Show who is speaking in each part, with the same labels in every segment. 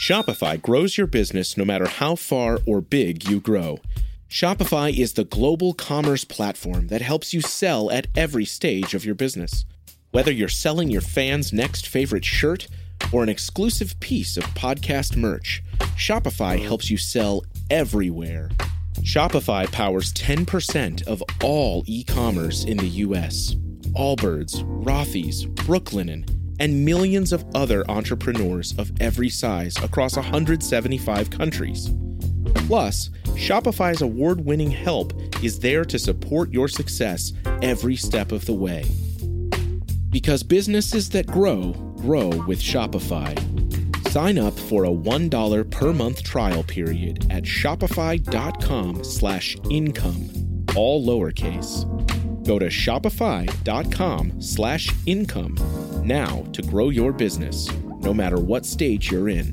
Speaker 1: Shopify grows your business no matter how far or big you grow. Shopify is the global commerce platform that helps you sell at every stage of your business. Whether you're selling your fans' next favorite shirt or an exclusive piece of podcast merch, Shopify helps you sell everywhere. Shopify powers 10% of all e-commerce in the U.S. Allbirds, Rothy's, Brooklinen, and millions of other entrepreneurs of every size across 175 countries. Plus, Shopify's award-winning help is there to support your success every step of the way. Because businesses that grow, grow with Shopify. Sign up for a $1 per month trial period at shopify.com/income, all lowercase. Go to shopify.com/income now to grow your business, no matter what stage you're in.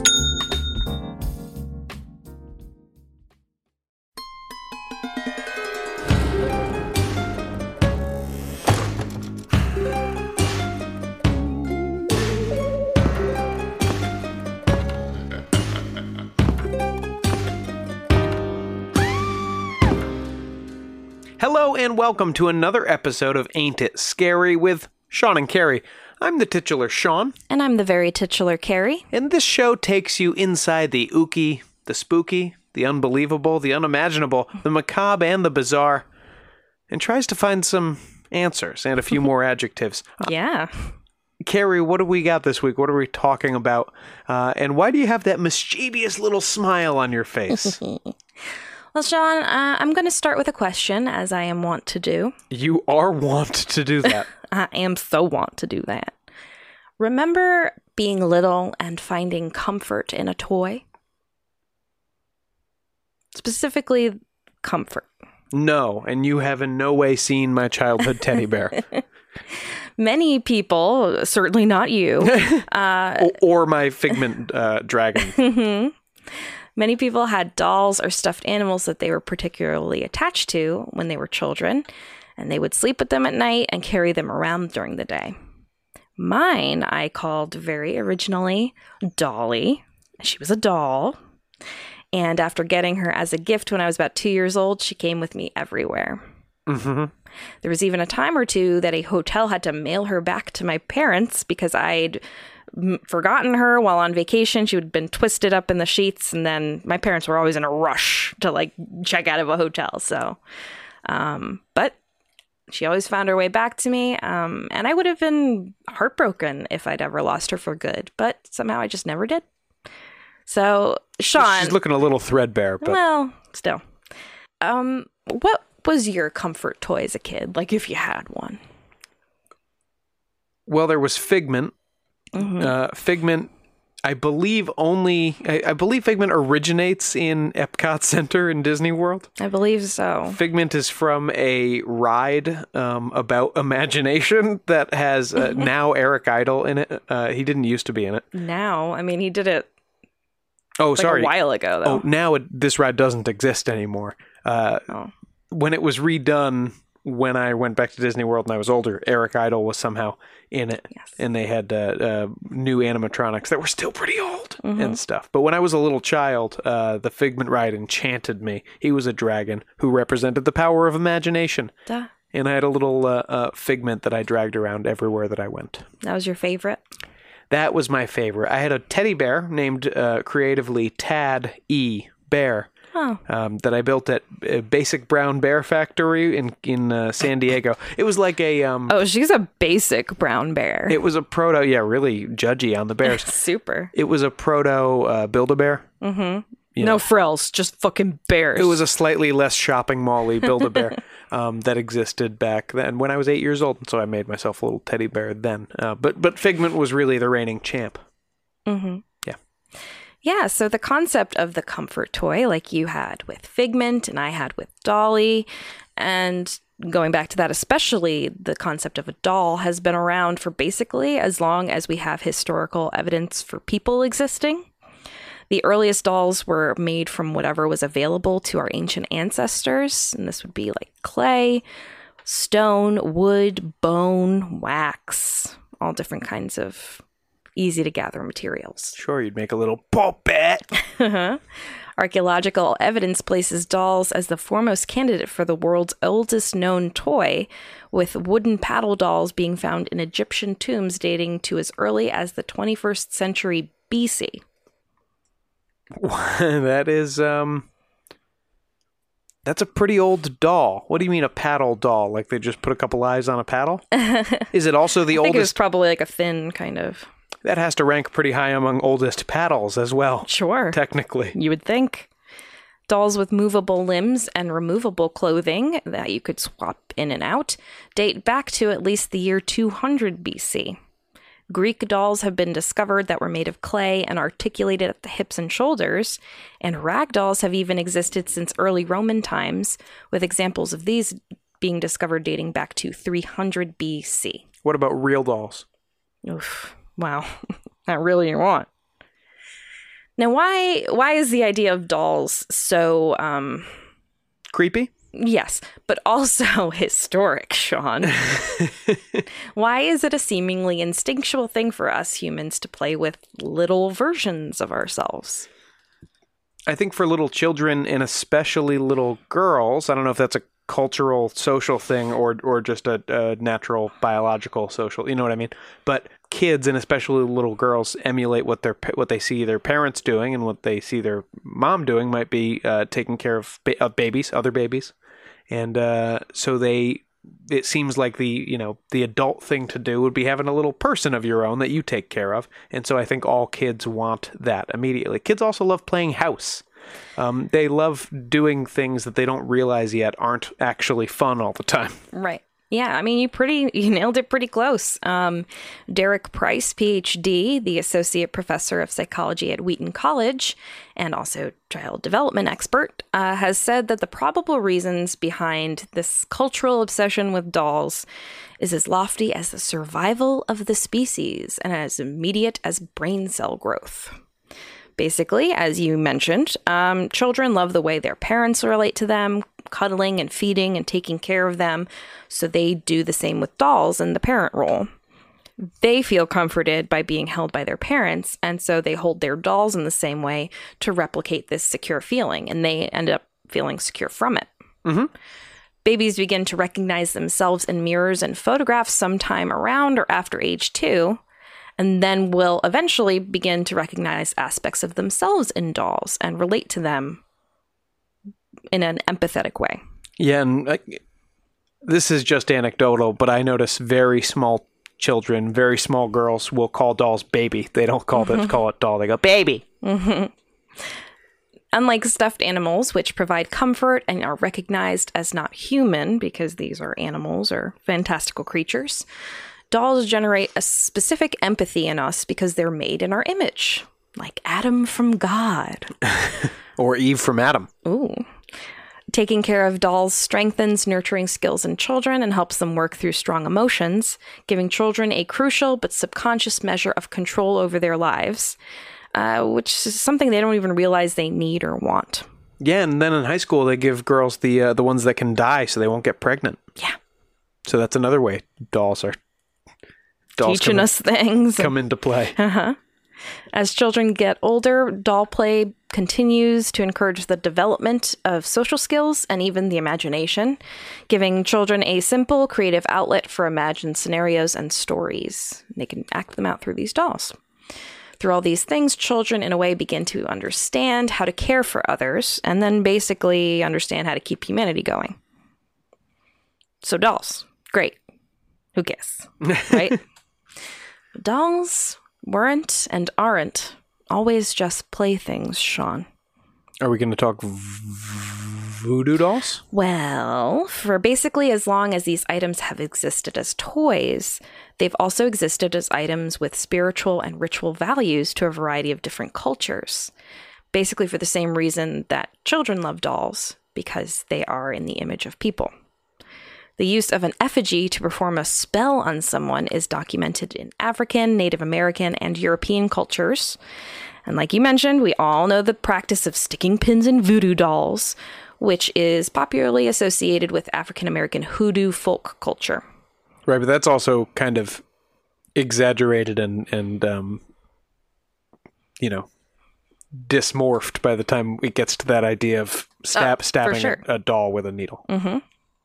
Speaker 2: Hello and welcome to another episode of Ain't It Scary with Sean and Carrie. I'm the titular Sean.
Speaker 3: And I'm the very titular Carrie.
Speaker 2: And this show takes you inside the ooky, the spooky, the unbelievable, the unimaginable, the macabre, and the bizarre, and tries to find some answers and a few more adjectives.
Speaker 3: Yeah.
Speaker 2: Carrie, what do we got this week? What are we talking about? And why do you have that mischievous little smile on your face?
Speaker 3: Well, Sean, I'm going to start with a question, as I am wont to do.
Speaker 2: You are wont to do that.
Speaker 3: I am so wont to do that. Remember being little and finding comfort in a toy? Specifically, comfort.
Speaker 2: No, and you have in no way seen my childhood teddy bear.
Speaker 3: Many people, certainly not you.
Speaker 2: Or my Figment dragon.
Speaker 3: Many people had dolls or stuffed animals that they were particularly attached to when they were children, and they would sleep with them at night and carry them around during the day. Mine, I called very originally Dolly. She was a doll, and after getting her as a gift when I was about 2 years old, she came with me everywhere.
Speaker 2: Mm-hmm.
Speaker 3: There was even a time or two that a hotel had to mail her back to my parents because I'd forgotten her while on vacation. She had been twisted up in the sheets, and then my parents were always in a rush to check out of a hotel. So, but she always found her way back to me. And I would have been heartbroken if I'd ever lost her for good, but somehow I just never did. So, Sean,
Speaker 2: she's looking a little threadbare, but
Speaker 3: well, still, what was your comfort toy as a kid? Like, if you had one?
Speaker 2: Well, there was Figment.
Speaker 3: Mm-hmm.
Speaker 2: Figment, I believe Figment originates in Epcot Center in Disney World.
Speaker 3: I believe so.
Speaker 2: Figment is from a ride about imagination that has now Eric Idle in it. He didn't used to be in it.
Speaker 3: Now, I mean, he did it
Speaker 2: a
Speaker 3: while ago, though.
Speaker 2: Oh, now this ride doesn't exist anymore. When it was redone, when I went back to Disney World and I was older, Eric Idle was somehow in it.
Speaker 3: Yes.
Speaker 2: And they had new animatronics that were still pretty old and stuff. But when I was a little child, the Figment ride enchanted me. He was a dragon who represented the power of imagination.
Speaker 3: Duh.
Speaker 2: And I had a little Figment that I dragged around everywhere that I went.
Speaker 3: That was your favorite?
Speaker 2: That was my favorite. I had a teddy bear named creatively Tad E. Bear.
Speaker 3: Oh.
Speaker 2: That I built at Basic Brown Bear Factory in San Diego. It was like a...
Speaker 3: oh, she's a basic brown bear.
Speaker 2: It was a proto... Yeah, really judgy on the bears.
Speaker 3: Super.
Speaker 2: It was a proto Build-A-Bear.
Speaker 3: Mm-hmm. No frills, just fucking bears.
Speaker 2: It was a slightly less shopping mall-y Build-A-Bear that existed back then when I was 8 years old. So I made myself a little teddy bear then. But Figment was really the reigning champ.
Speaker 3: Mm-hmm.
Speaker 2: Yeah.
Speaker 3: Yeah, so the concept of the comfort toy, like you had with Figment and I had with Dolly, and going back to that especially, the concept of a doll has been around for basically as long as we have historical evidence for people existing. The earliest dolls were made from whatever was available to our ancient ancestors, and this would be like clay, stone, wood, bone, wax, all different kinds of easy to gather materials.
Speaker 2: Sure, you'd make a little puppet.
Speaker 3: Archaeological evidence places dolls as the foremost candidate for the world's oldest known toy, with wooden paddle dolls being found in Egyptian tombs dating to as early as the 21st century BC.
Speaker 2: That is, that's a pretty old doll. What do you mean a paddle doll? Like they just put a couple eyes on a paddle? Is it also the
Speaker 3: I think it was
Speaker 2: oldest?
Speaker 3: probably like a thin kind of...
Speaker 2: That has to rank pretty high among oldest paddles as well.
Speaker 3: Sure.
Speaker 2: Technically.
Speaker 3: You would think. Dolls with movable limbs and removable clothing that you could swap in and out date back to at least the year 200 BC. Greek dolls have been discovered that were made of clay and articulated at the hips and shoulders, and rag dolls have even existed since early Roman times, with examples of these being discovered dating back to 300 BC.
Speaker 2: What about real dolls?
Speaker 3: Oof. Wow. Not really you want. Now, why is the idea of dolls so,
Speaker 2: Creepy?
Speaker 3: yes, but also historic, Sean? Why is it a seemingly instinctual thing for us humans to play with little versions of ourselves?
Speaker 2: I think for little children and especially little girls, I don't know if that's a cultural, social thing or just a natural, biological, social, you know what I mean? But kids and especially little girls emulate what they see their parents doing, and what they see their mom doing might be taking care of babies, other babies. And so it seems like the adult thing to do would be having a little person of your own that you take care of. And so I think all kids want that immediately. Kids also love playing house. They love doing things that they don't realize yet aren't actually fun all the time.
Speaker 3: Right. Yeah, I mean, you nailed it pretty close. Derek Price, PhD, the associate professor of psychology at Wheaton College, and also child development expert, has said that the probable reasons behind this cultural obsession with dolls is as lofty as the survival of the species and as immediate as brain cell growth. Basically, as you mentioned, children love the way their parents relate to them, cuddling and feeding and taking care of them, so they do the same with dolls in the parent role. They feel comforted by being held by their parents, and so they hold their dolls in the same way to replicate this secure feeling, and they end up feeling secure from it.
Speaker 2: Mm-hmm.
Speaker 3: Babies begin to recognize themselves in mirrors and photographs sometime around or after age 2, and then will eventually begin to recognize aspects of themselves in dolls and relate to them in an empathetic way.
Speaker 2: Yeah, and this is just anecdotal, but I notice very small children, very small girls will call dolls baby. They don't call it doll. They go, baby.
Speaker 3: Mm-hmm. Unlike stuffed animals, which provide comfort and are recognized as not human because these are animals or fantastical creatures, dolls generate a specific empathy in us because they're made in our image, like Adam from God.
Speaker 2: Or Eve from Adam.
Speaker 3: Ooh. Taking care of dolls strengthens nurturing skills in children and helps them work through strong emotions, giving children a crucial but subconscious measure of control over their lives, which is something they don't even realize they need or want.
Speaker 2: Yeah, and then in high school, they give girls the ones that can die so they won't get pregnant.
Speaker 3: Yeah.
Speaker 2: So that's another way dolls
Speaker 3: teaching us things.
Speaker 2: Come into play.
Speaker 3: Uh-huh. As children get older, doll play continues to encourage the development of social skills and even the imagination, giving children a simple, creative outlet for imagined scenarios and stories. They can act them out through these dolls. Through all these things, children, in a way, begin to understand how to care for others, and then basically understand how to keep humanity going. So dolls, great. Who cares, right? Dolls weren't and aren't always just playthings, Sean.
Speaker 2: Are we going to talk voodoo dolls?
Speaker 3: Well, for basically as long as these items have existed as toys, they've also existed as items with spiritual and ritual values to a variety of different cultures. Basically for the same reason that children love dolls, because they are in the image of people. The use of an effigy to perform a spell on someone is documented in African, Native American, and European cultures. And like you mentioned, we all know the practice of sticking pins in voodoo dolls, which is popularly associated with African American hoodoo folk culture.
Speaker 2: Right, but that's also kind of exaggerated and dysmorphed by the time it gets to that idea of stabbing
Speaker 3: sure.
Speaker 2: a doll with a needle.
Speaker 3: Mm-hmm.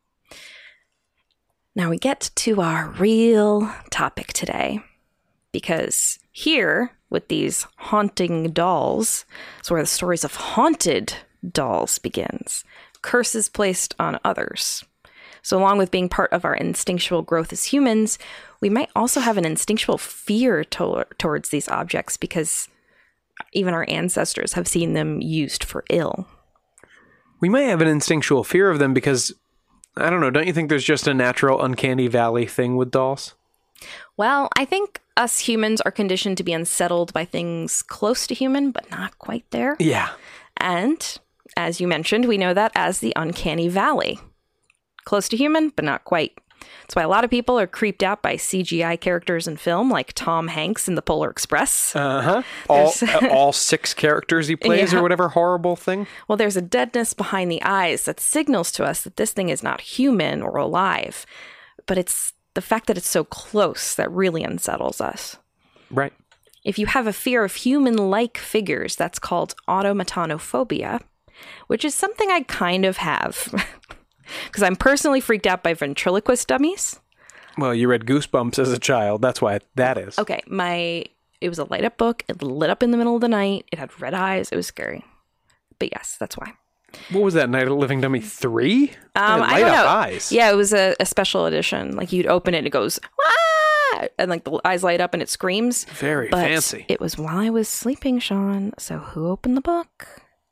Speaker 3: Now we get to our real topic today, because here, with these haunting dolls, is where the stories of haunted dolls begins. Curses placed on others. So along with being part of our instinctual growth as humans, we might also have an instinctual fear towards these objects, because even our ancestors have seen them used for ill.
Speaker 2: We might have an instinctual fear of them because, I don't know, don't you think there's just a natural uncanny valley thing with dolls?
Speaker 3: Well, I think us humans are conditioned to be unsettled by things close to human, but not quite there.
Speaker 2: Yeah.
Speaker 3: And, as you mentioned, we know that as the uncanny valley. Close to human, but not quite. That's why a lot of people are creeped out by CGI characters in film, like Tom Hanks in The Polar Express.
Speaker 2: Uh-huh. All 6 characters he plays,
Speaker 3: Yeah.
Speaker 2: or whatever horrible thing.
Speaker 3: Well, there's a deadness behind the eyes that signals to us that this thing is not human or alive. But it's the fact that it's so close that really unsettles us.
Speaker 2: Right.
Speaker 3: If you have a fear of human-like figures, that's called automatonophobia, which is something I kind of have. Because I'm personally freaked out by ventriloquist dummies.
Speaker 2: Well, you read Goosebumps as a child. That's why that is.
Speaker 3: Okay, it was a light-up book. It lit up in the middle of the night. It had red eyes. It was scary. But yes, that's why.
Speaker 2: What was that, Night of the Living Dummy 3?
Speaker 3: I don't know.
Speaker 2: Eyes.
Speaker 3: Yeah, it was a special edition. Like, you'd open it and it goes, "Wah!" And like the eyes light up and it screams.
Speaker 2: Very
Speaker 3: But
Speaker 2: fancy.
Speaker 3: it was while I was sleeping, Sean. So who opened the book?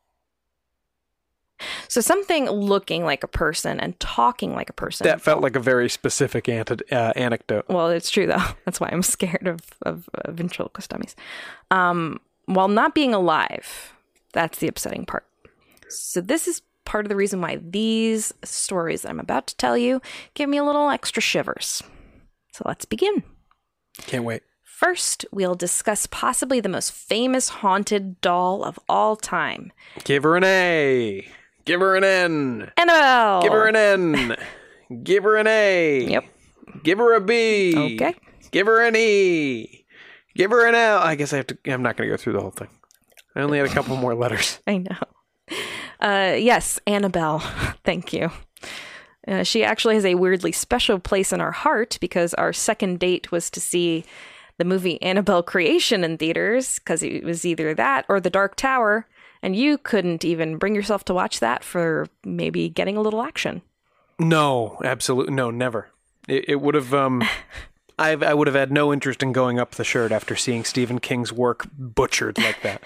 Speaker 3: So something looking like a person and talking like a person.
Speaker 2: That felt like a very specific anecdote.
Speaker 3: Well, it's true, though. That's why I'm scared of ventriloquist dummies. While not being alive, that's the upsetting part. So this is part of the reason why these stories that I'm about to tell you give me a little extra shivers. So let's begin.
Speaker 2: Can't wait.
Speaker 3: First, we'll discuss possibly the most famous haunted doll of all time.
Speaker 2: Give her an A. Give her an N.
Speaker 3: Annabelle!
Speaker 2: Give her an N. Give her an A.
Speaker 3: Yep.
Speaker 2: Give her a B.
Speaker 3: Okay.
Speaker 2: Give her an E. Give her an L. I guess I'm not going to go through the whole thing. I only had a couple more letters.
Speaker 3: I know. Yes, Annabelle. Thank you. She actually has a weirdly special place in our heart because our second date was to see the movie Annabelle Creation in theaters, because it was either that or The Dark Tower, and you couldn't even bring yourself to watch that for maybe getting a little action.
Speaker 2: No, absolutely. No, never. It would have, I would have had no interest in going up the shirt after seeing Stephen King's work butchered like that.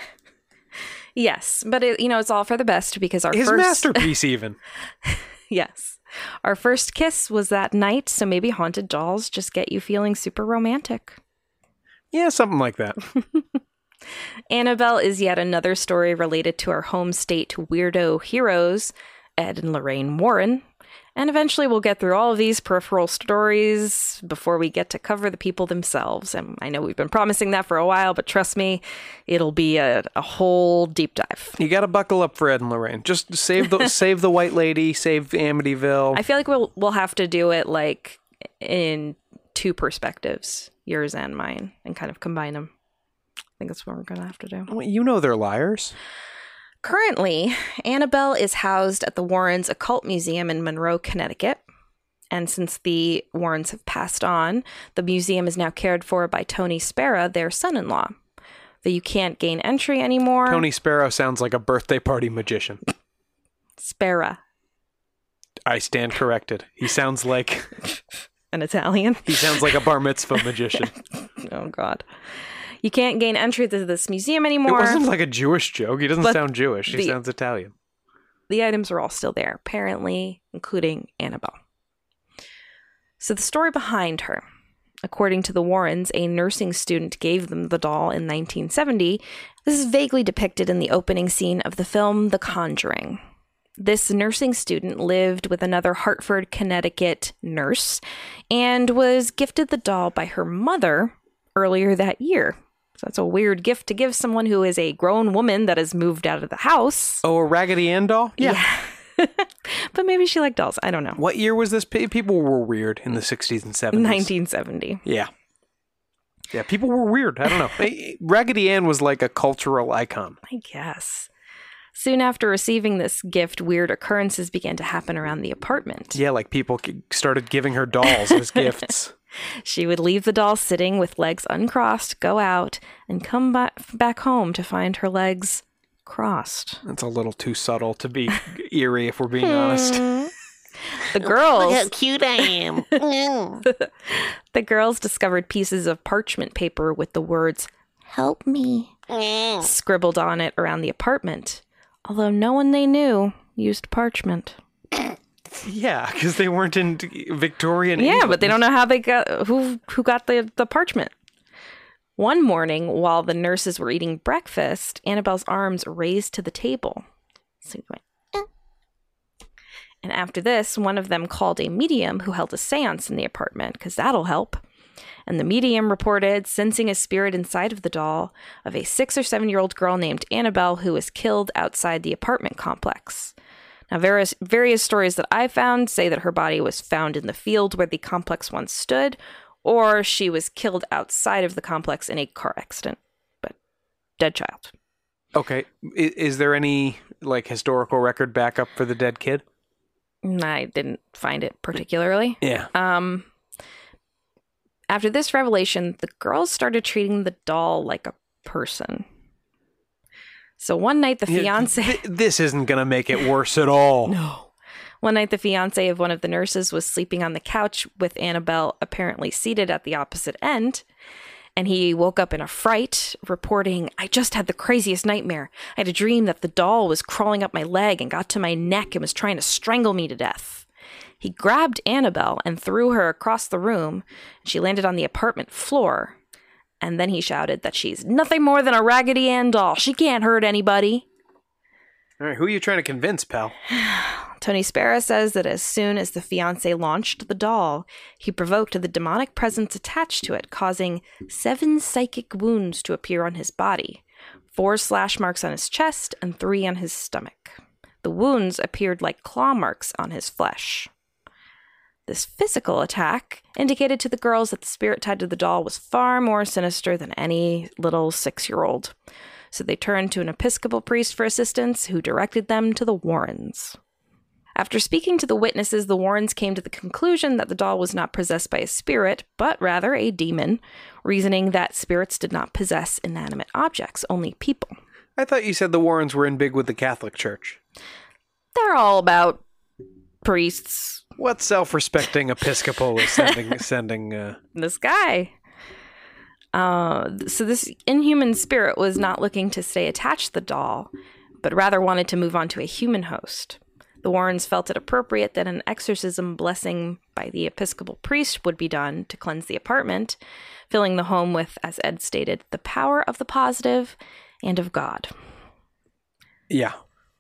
Speaker 3: Yes, but it's all for the best because
Speaker 2: His masterpiece even.
Speaker 3: Yes. Our first kiss was that night, so maybe haunted dolls just get you feeling super romantic.
Speaker 2: Yeah, something like that.
Speaker 3: Annabelle is yet another story related to our home state weirdo heroes, Ed and Lorraine Warren. And eventually we'll get through all of these peripheral stories before we get to cover the people themselves. And I know we've been promising that for a while, but trust me, it'll be a whole deep dive.
Speaker 2: You got to buckle up for Ed and Lorraine. Just save the white lady, save Amityville.
Speaker 3: I feel like we'll have to do it like in 2 perspectives, yours and mine, and kind of combine them. I think that's what we're going to have to do.
Speaker 2: Well, you know they're liars.
Speaker 3: Currently, Annabelle is housed at the Warrens Occult Museum in Monroe, Connecticut. And since the Warrens have passed on, the museum is now cared for by Tony Spera, their son-in-law. Though you can't gain entry anymore.
Speaker 2: Tony Sparrow sounds like a birthday party magician.
Speaker 3: Spera.
Speaker 2: I stand corrected. He sounds like...
Speaker 3: An Italian?
Speaker 2: He sounds like a bar mitzvah magician.
Speaker 3: Oh, God. You can't gain entry to this museum anymore.
Speaker 2: It wasn't like a Jewish joke. He doesn't sound Jewish. He sounds Italian.
Speaker 3: The items are all still there, apparently, including Annabelle. So the story behind her. According to the Warrens, a nursing student gave them the doll in 1970. This is vaguely depicted in the opening scene of the film The Conjuring. This nursing student lived with another Hartford, Connecticut nurse and was gifted the doll by her mother earlier that year. So that's a weird gift to give someone who is a grown woman that has moved out of the house.
Speaker 2: Oh, a Raggedy Ann doll?
Speaker 3: Yeah. But maybe she liked dolls. I don't know.
Speaker 2: What year was this? People were weird in the 60s and 70s.
Speaker 3: 1970.
Speaker 2: Yeah. Yeah, people were weird. I don't know. Raggedy Ann was like a cultural icon.
Speaker 3: I guess. Soon after receiving this gift, weird occurrences began to happen around the apartment.
Speaker 2: Yeah, like people started giving her dolls as gifts.
Speaker 3: She would leave the doll sitting with legs uncrossed, go out, and come back home to find her legs crossed.
Speaker 2: That's a little too subtle to be eerie, if we're being honest.
Speaker 3: The girls...
Speaker 4: Look how cute I am.
Speaker 3: The girls discovered pieces of parchment paper with the words, "Help me," scribbled on it around the apartment, although no one they knew used parchment.
Speaker 2: Yeah, because they weren't in Victorian
Speaker 3: Yeah,
Speaker 2: England.
Speaker 3: but they don't know how they got who got the parchment. One morning, while the nurses were eating breakfast, Annabelle's arms raised to the table. So he went, And after this, one of them called a medium who held a seance in the apartment, because that'll help. And the medium reported sensing a spirit inside of the doll of a 6 or 7-year-old girl named Annabelle who was killed outside the apartment complex. Now, various stories that I found say that her body was found in the field where the complex once stood, or she was killed outside of the complex in a car accident. But dead child.
Speaker 2: Okay. Is there any, like, historical record backup for the dead kid?
Speaker 3: I didn't find it particularly.
Speaker 2: Yeah.
Speaker 3: After this revelation, the girls started treating the doll like a person. So one night, the fiance...
Speaker 2: This isn't going to make it worse at all.
Speaker 3: No. One night, the fiance of one of the nurses was sleeping on the couch with Annabelle apparently seated at the opposite end. And he woke up in a fright, reporting, "I just had the craziest nightmare. I had a dream that the doll was crawling up my leg and got to my neck and was trying to strangle me to death." He grabbed Annabelle and threw her across the room. She landed on the apartment floor. And then he shouted that she's nothing more than a Raggedy Ann doll. She can't hurt anybody.
Speaker 2: All right, who are you trying to convince, pal?
Speaker 3: Tony Spera says that as soon as the fiancé launched the doll, he provoked the demonic presence attached to it, causing 7 psychic wounds to appear on his body, 4 slash marks on his chest, and 3 on his stomach. The wounds appeared like claw marks on his flesh. This physical attack indicated to the girls that the spirit tied to the doll was far more sinister than any little 6-year-old. So they turned to an Episcopal priest for assistance, who directed them to the Warrens. After speaking to the witnesses, the Warrens came to the conclusion that the doll was not possessed by a spirit, but rather a demon, reasoning that spirits did not possess inanimate objects, only people.
Speaker 2: I thought you said the Warrens were in big with the Catholic Church.
Speaker 3: They're all about priests.
Speaker 2: What self-respecting Episcopal is sending
Speaker 3: This guy. So this inhuman spirit was not looking to stay attached to the doll, but rather wanted to move on to a human host. The Warrens felt it appropriate that an exorcism blessing by the Episcopal priest would be done to cleanse the apartment, filling the home with, as Ed stated, the power of the positive and of God.
Speaker 2: Yeah.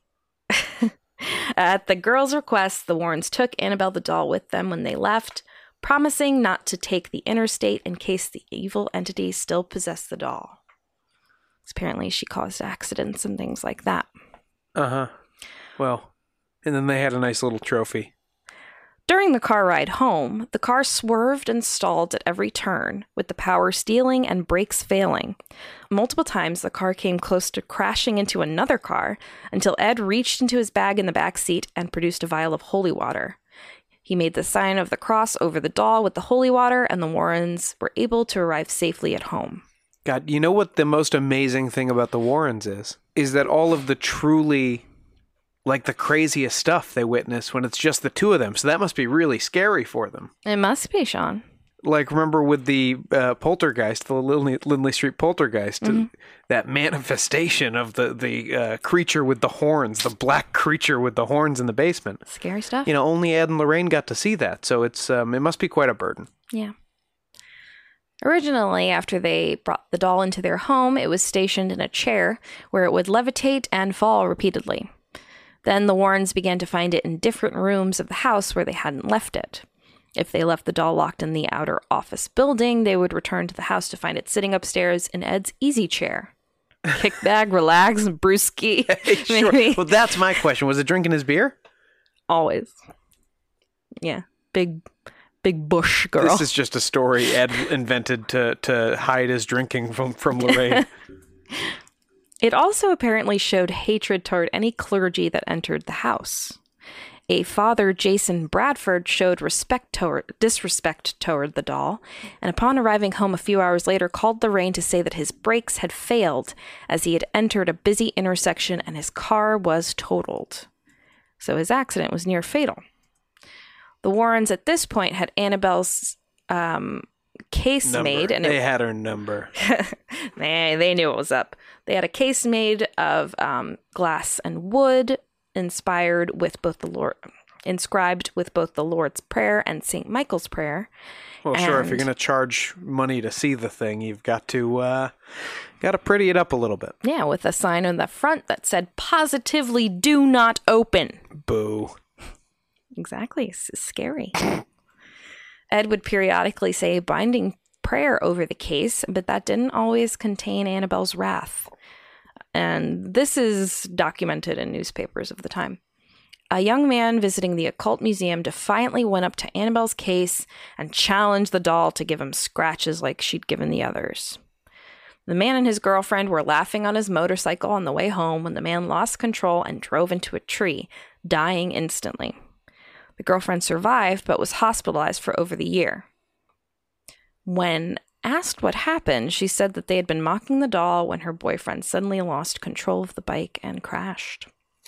Speaker 3: At the girls' request, the Warrens took Annabelle the doll with them when they left, promising not to take the interstate in case the evil entity still possessed the doll. Apparently, she caused accidents and things like that.
Speaker 2: Uh-huh. Well, and then they had a nice little trophy.
Speaker 3: During the car ride home, the car swerved and stalled at every turn, with the power stealing and brakes failing. Multiple times, the car came close to crashing into another car until Ed reached into his bag in the back seat and produced a vial of holy water. He made the sign of the cross over the doll with the holy water, and the Warrens were able to arrive safely at home.
Speaker 2: God, you know what the most amazing thing about the Warrens is? Is that all of the truly, like, the craziest stuff they witness when it's just the two of them. So that must be really scary for them.
Speaker 3: It must be, Sean.
Speaker 2: Like, remember with the poltergeist, the Lindley Street poltergeist, that manifestation of the creature with the horns, the black creature with the horns in the basement.
Speaker 3: Scary stuff.
Speaker 2: You know, only Ed and Lorraine got to see that, so it must be quite a burden.
Speaker 3: Yeah. Originally, after they brought the doll into their home, it was stationed in a chair where it would levitate and fall repeatedly. Then the Warrens began to find it in different rooms of the house where they hadn't left it. If they left the doll locked in the outer office building, they would return to the house to find it sitting upstairs in Ed's easy chair. Kick back, relax, brewski.
Speaker 2: Sure. Well, that's my question. Was it drinking his beer?
Speaker 3: Always. Yeah. Big big bush girl.
Speaker 2: This is just a story Ed invented to hide his drinking from Lorraine.
Speaker 3: It also apparently showed hatred toward any clergy that entered the house. A father, Jason Bradford, showed disrespect toward the doll, and upon arriving home a few hours later, called Lorraine to say that his brakes had failed as he had entered a busy intersection and his car was totaled. So his accident was near fatal. The Warrens at this point had Annabelle's case made. And
Speaker 2: they had her number.
Speaker 3: They knew what was up. They had a case made of glass and wood, inscribed with both the Lord's Prayer and St. Michael's Prayer.
Speaker 2: Well, sure. If you're going to charge money to see the thing, you've got to pretty it up a little bit.
Speaker 3: Yeah, with a sign on the front that said, "Positively do not open."
Speaker 2: Boo.
Speaker 3: Exactly. It's scary. Ed would periodically say a binding prayer over the case, but that didn't always contain Annabelle's wrath. And this is documented in newspapers of the time. A young man visiting the occult museum defiantly went up to Annabelle's case and challenged the doll to give him scratches like she'd given the others. The man and his girlfriend were laughing on his motorcycle on the way home when the man lost control and drove into a tree, dying instantly. The girlfriend survived but was hospitalized for over the year. When asked what happened, she said that they had been mocking the doll when her boyfriend suddenly lost control of the bike and crashed.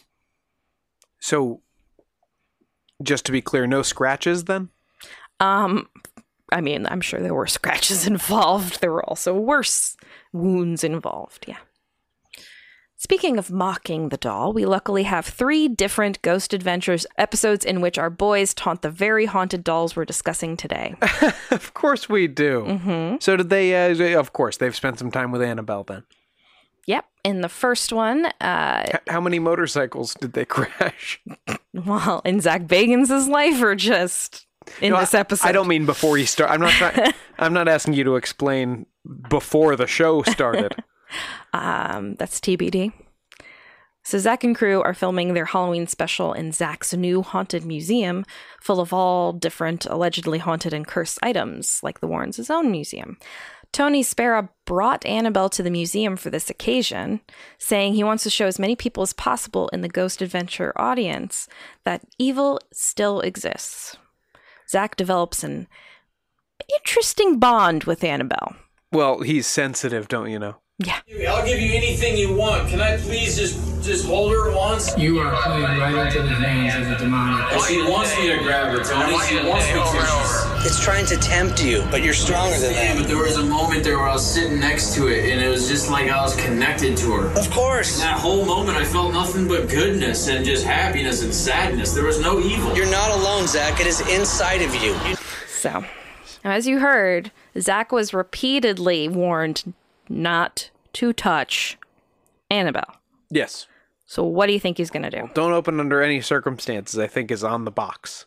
Speaker 2: So, just to be clear, no scratches then?
Speaker 3: I mean, I'm sure there were scratches involved. There were also worse wounds involved, yeah. Speaking of mocking the doll, we luckily have 3 different Ghost Adventures episodes in which our boys taunt the very haunted dolls we're discussing today.
Speaker 2: Of course we do. Mm-hmm. So did they, of course, they've spent some time with Annabelle then.
Speaker 3: Yep. In the first one...
Speaker 2: how many motorcycles did they crash?
Speaker 3: Well, in Zach Bagans' life or just in this episode?
Speaker 2: I don't mean before he started. I'm not asking you to explain before the show started.
Speaker 3: That's TBD. So Zach and crew are filming their Halloween special in Zach's new haunted museum, full of all different allegedly haunted and cursed items, like the Warrens' own museum. Tony Spera brought Annabelle to the museum for this occasion, saying he wants to show as many people as possible in the Ghost Adventure audience that evil still exists. Zach develops an interesting bond with Annabelle.
Speaker 2: Well, he's sensitive, don't you know?
Speaker 3: Yeah.
Speaker 4: I'll give you anything you want. Can I please just hold her once?
Speaker 5: You are playing right into the hands of the demonic.
Speaker 4: She wants me to grab her, Tony. She wants me to.
Speaker 6: It's trying to tempt you, but you're stronger than that.
Speaker 4: But there was a moment there where I was sitting next to it, and it was just like I was connected to her.
Speaker 6: Of course.
Speaker 4: In that whole moment, I felt nothing but goodness and just happiness and sadness. There was no evil.
Speaker 6: You're not alone, Zach. It is inside of you.
Speaker 3: So, as you heard, Zach was repeatedly warned not to touch Annabelle.
Speaker 2: Yes.
Speaker 3: So what do you think he's going to do?
Speaker 2: Don't open under any circumstances, I think, is on the box.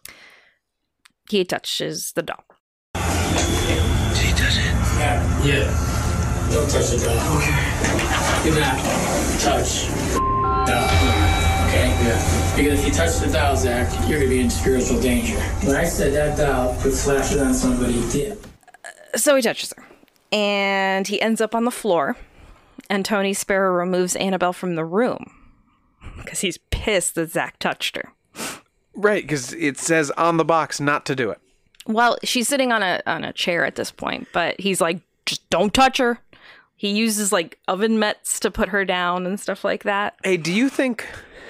Speaker 3: He touches the doll.
Speaker 6: She does it.
Speaker 5: Yeah. Don't touch the doll. Okay. Do not touch doll. Okay? Yeah. Because if you touch the doll, Zach, you're going to be in spiritual danger. When I said that doll could flash it on somebody, he did.
Speaker 3: So he touches her. And he ends up on the floor. And Tony Spera removes Annabelle from the room. Because he's pissed that Zach touched her.
Speaker 2: Right, because it says on the box not to do it.
Speaker 3: Well, she's sitting on a chair at this point, but he's like, just don't touch her. He uses like oven mitts to put her down and stuff like that.
Speaker 2: Hey, do you think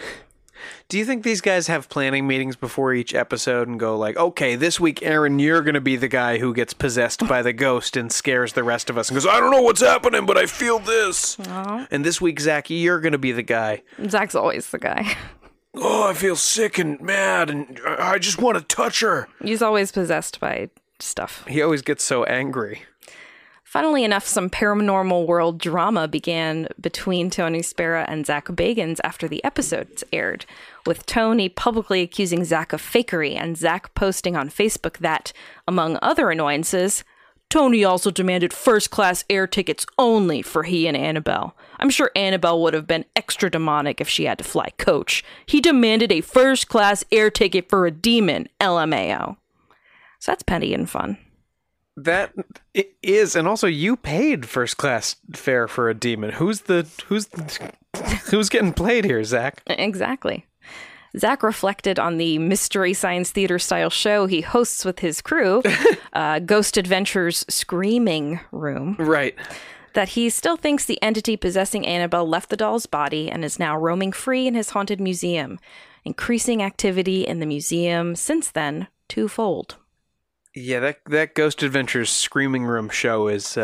Speaker 2: these guys have planning meetings before each episode and go like, okay, this week, Aaron, you're going to be the guy who gets possessed by the ghost and scares the rest of us and goes, I don't know what's happening, but I feel this. Aww. And this week, Zach, you're going to be the guy.
Speaker 3: Zach's always the guy.
Speaker 2: Oh, I feel sick and mad and I just want to touch her.
Speaker 3: He's always possessed by stuff.
Speaker 2: He always gets so angry.
Speaker 3: Funnily enough, some paranormal world drama began between Tony Spera and Zach Bagans after the episodes aired, with Tony publicly accusing Zach of fakery and Zach posting on Facebook that, among other annoyances, Tony also demanded first-class air tickets only for he and Annabelle. I'm sure Annabelle would have been extra demonic if she had to fly coach. He demanded a first-class air ticket for a demon, LMAO. So that's petty and fun.
Speaker 2: That it is, and also you paid first class fare for a demon. Who's getting played here, Zach?
Speaker 3: Exactly. Zach reflected on the Mystery Science Theater style show he hosts with his crew, Ghost Adventures Screaming Room.
Speaker 2: Right.
Speaker 3: That he still thinks the entity possessing Annabelle left the doll's body and is now roaming free in his haunted museum, increasing activity in the museum since then twofold.
Speaker 2: Yeah, that Ghost Adventures Screaming Room show is...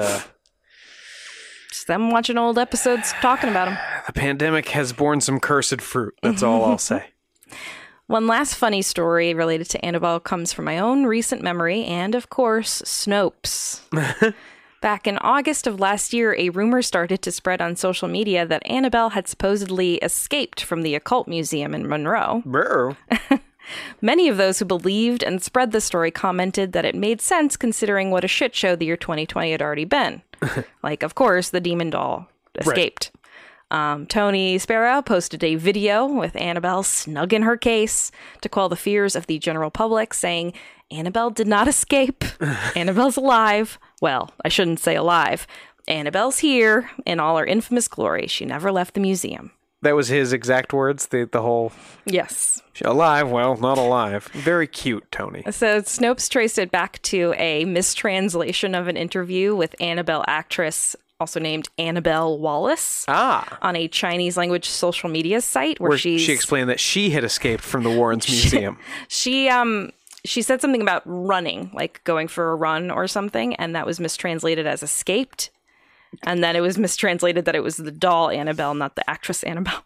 Speaker 3: Just them watching old episodes talking about him.
Speaker 2: The pandemic has borne some cursed fruit. That's all I'll say.
Speaker 3: One last funny story related to Annabelle comes from my own recent memory and, of course, Snopes. Back in August of last year, a rumor started to spread on social media that Annabelle had supposedly escaped from the Occult Museum in Monroe.
Speaker 2: Brr.
Speaker 3: Many of those who believed and spread the story commented that it made sense considering what a shit show the year 2020 had already been. Like, of course, the demon doll escaped. Right. Tony Sparrow posted a video with Annabelle snug in her case to quell the fears of the general public, saying, Annabelle did not escape. Annabelle's alive. Well, I shouldn't say alive. Annabelle's here in all her infamous glory. She never left the museum.
Speaker 2: That was his exact words, the whole...
Speaker 3: Yes.
Speaker 2: Alive, well, not alive. Very cute, Tony.
Speaker 3: So Snopes traced it back to a mistranslation of an interview with Annabelle actress, also named Annabelle Wallace, on a Chinese language social media site where she
Speaker 2: explained that she had escaped from the Warrens Museum.
Speaker 3: She said something about running, like going for a run or something, and that was mistranslated as escaped. And then it was mistranslated that it was the doll Annabelle, not the actress Annabelle.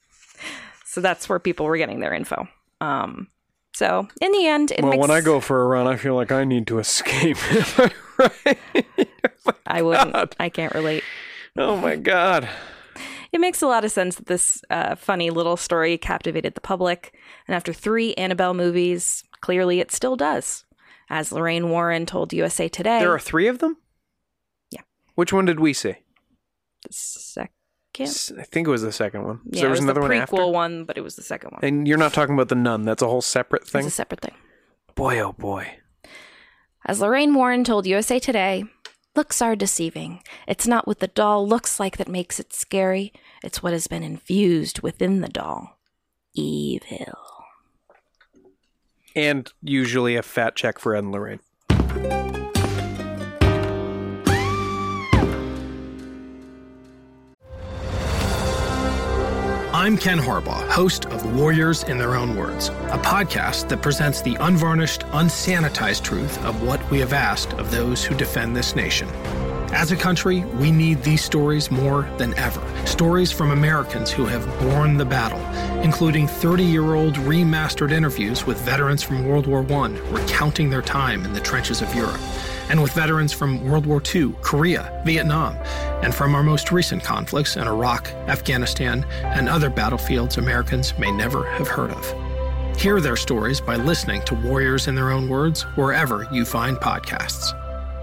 Speaker 3: So that's where people were getting their info. So in the end,
Speaker 2: when I go for a run, I feel like I need to escape. Right?
Speaker 3: I wouldn't. God. I can't relate.
Speaker 2: Oh my God.
Speaker 3: It makes a lot of sense that this funny little story captivated the public. And after 3 Annabelle movies, clearly it still does. As Lorraine Warren told USA Today.
Speaker 2: There are 3 of them?
Speaker 3: Yeah.
Speaker 2: Which one did we see?
Speaker 3: The second?
Speaker 2: I think it was the second one.
Speaker 3: Yeah,
Speaker 2: so there was another
Speaker 3: the
Speaker 2: one after?
Speaker 3: prequel one, but it was the second one.
Speaker 2: And you're not talking about the nun. That's a whole separate thing?
Speaker 3: It's a separate thing.
Speaker 2: Boy, oh boy.
Speaker 3: As Lorraine Warren told USA Today, looks are deceiving. It's not what the doll looks like that makes it scary. It's what has been infused within the doll. Evil.
Speaker 2: And usually a fat check for Ed and Lorraine.
Speaker 7: I'm Ken Harbaugh, host of Warriors in Their Own Words, a podcast that presents the unvarnished, unsanitized truth of what we have asked of those who defend this nation. As a country, we need these stories more than ever. Stories from Americans who have borne the battle, including 30-year-old remastered interviews with veterans from World War I recounting their time in the trenches of Europe, and with veterans from World War II, Korea, Vietnam, and from our most recent conflicts in Iraq, Afghanistan, and other battlefields Americans may never have heard of. Hear their stories by listening to Warriors in Their Own Words wherever you find podcasts.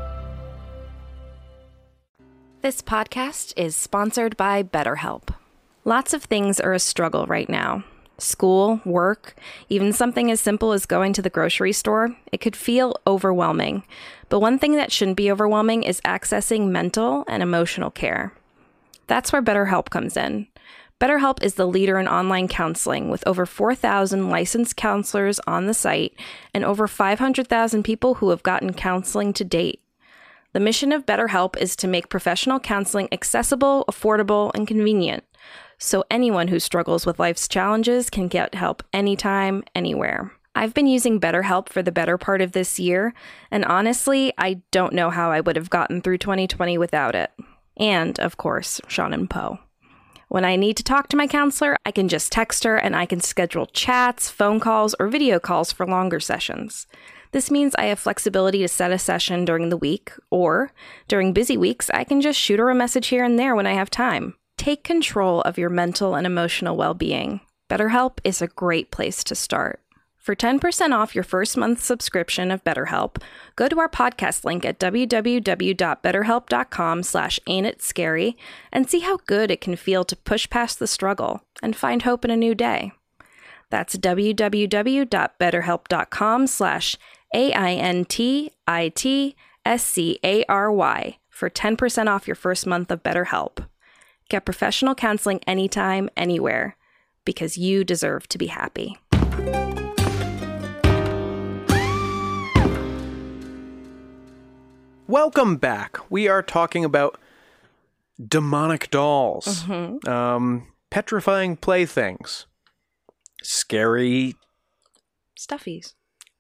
Speaker 3: This podcast is sponsored by BetterHelp. Lots of things are a struggle right now. School, work, even something as simple as going to the grocery store. It could feel overwhelming. But one thing that shouldn't be overwhelming is accessing mental and emotional care. That's where BetterHelp comes in. BetterHelp is the leader in online counseling with over 4,000 licensed counselors on the site and over 500,000 people who have gotten counseling to date. The mission of BetterHelp is to make professional counseling accessible, affordable, and convenient, so anyone who struggles with life's challenges can get help anytime, anywhere. I've been using BetterHelp for the better part of this year, and honestly, I don't know how I would have gotten through 2020 without it. And, of course, Sean and Poe. When I need to talk to my counselor, I can just text her and I can schedule chats, phone calls, or video calls for longer sessions. This means I have flexibility to set a session during the week, or during busy weeks, I can just shoot her a message here and there when I have time. Take control of your mental and emotional well-being. BetterHelp is a great place to start. For 10% off your first month subscription of BetterHelp, go to our podcast link at www.betterhelp.com/ain'titscary and see how good it can feel to push past the struggle and find hope in a new day. That's www.betterhelp.com/ain'titscary AINTITSCARY for 10% off your first month of BetterHelp. Get professional counseling anytime, anywhere, because you deserve to be happy.
Speaker 2: Welcome back. We are talking about demonic dolls, petrifying playthings, scary
Speaker 3: Stuffies.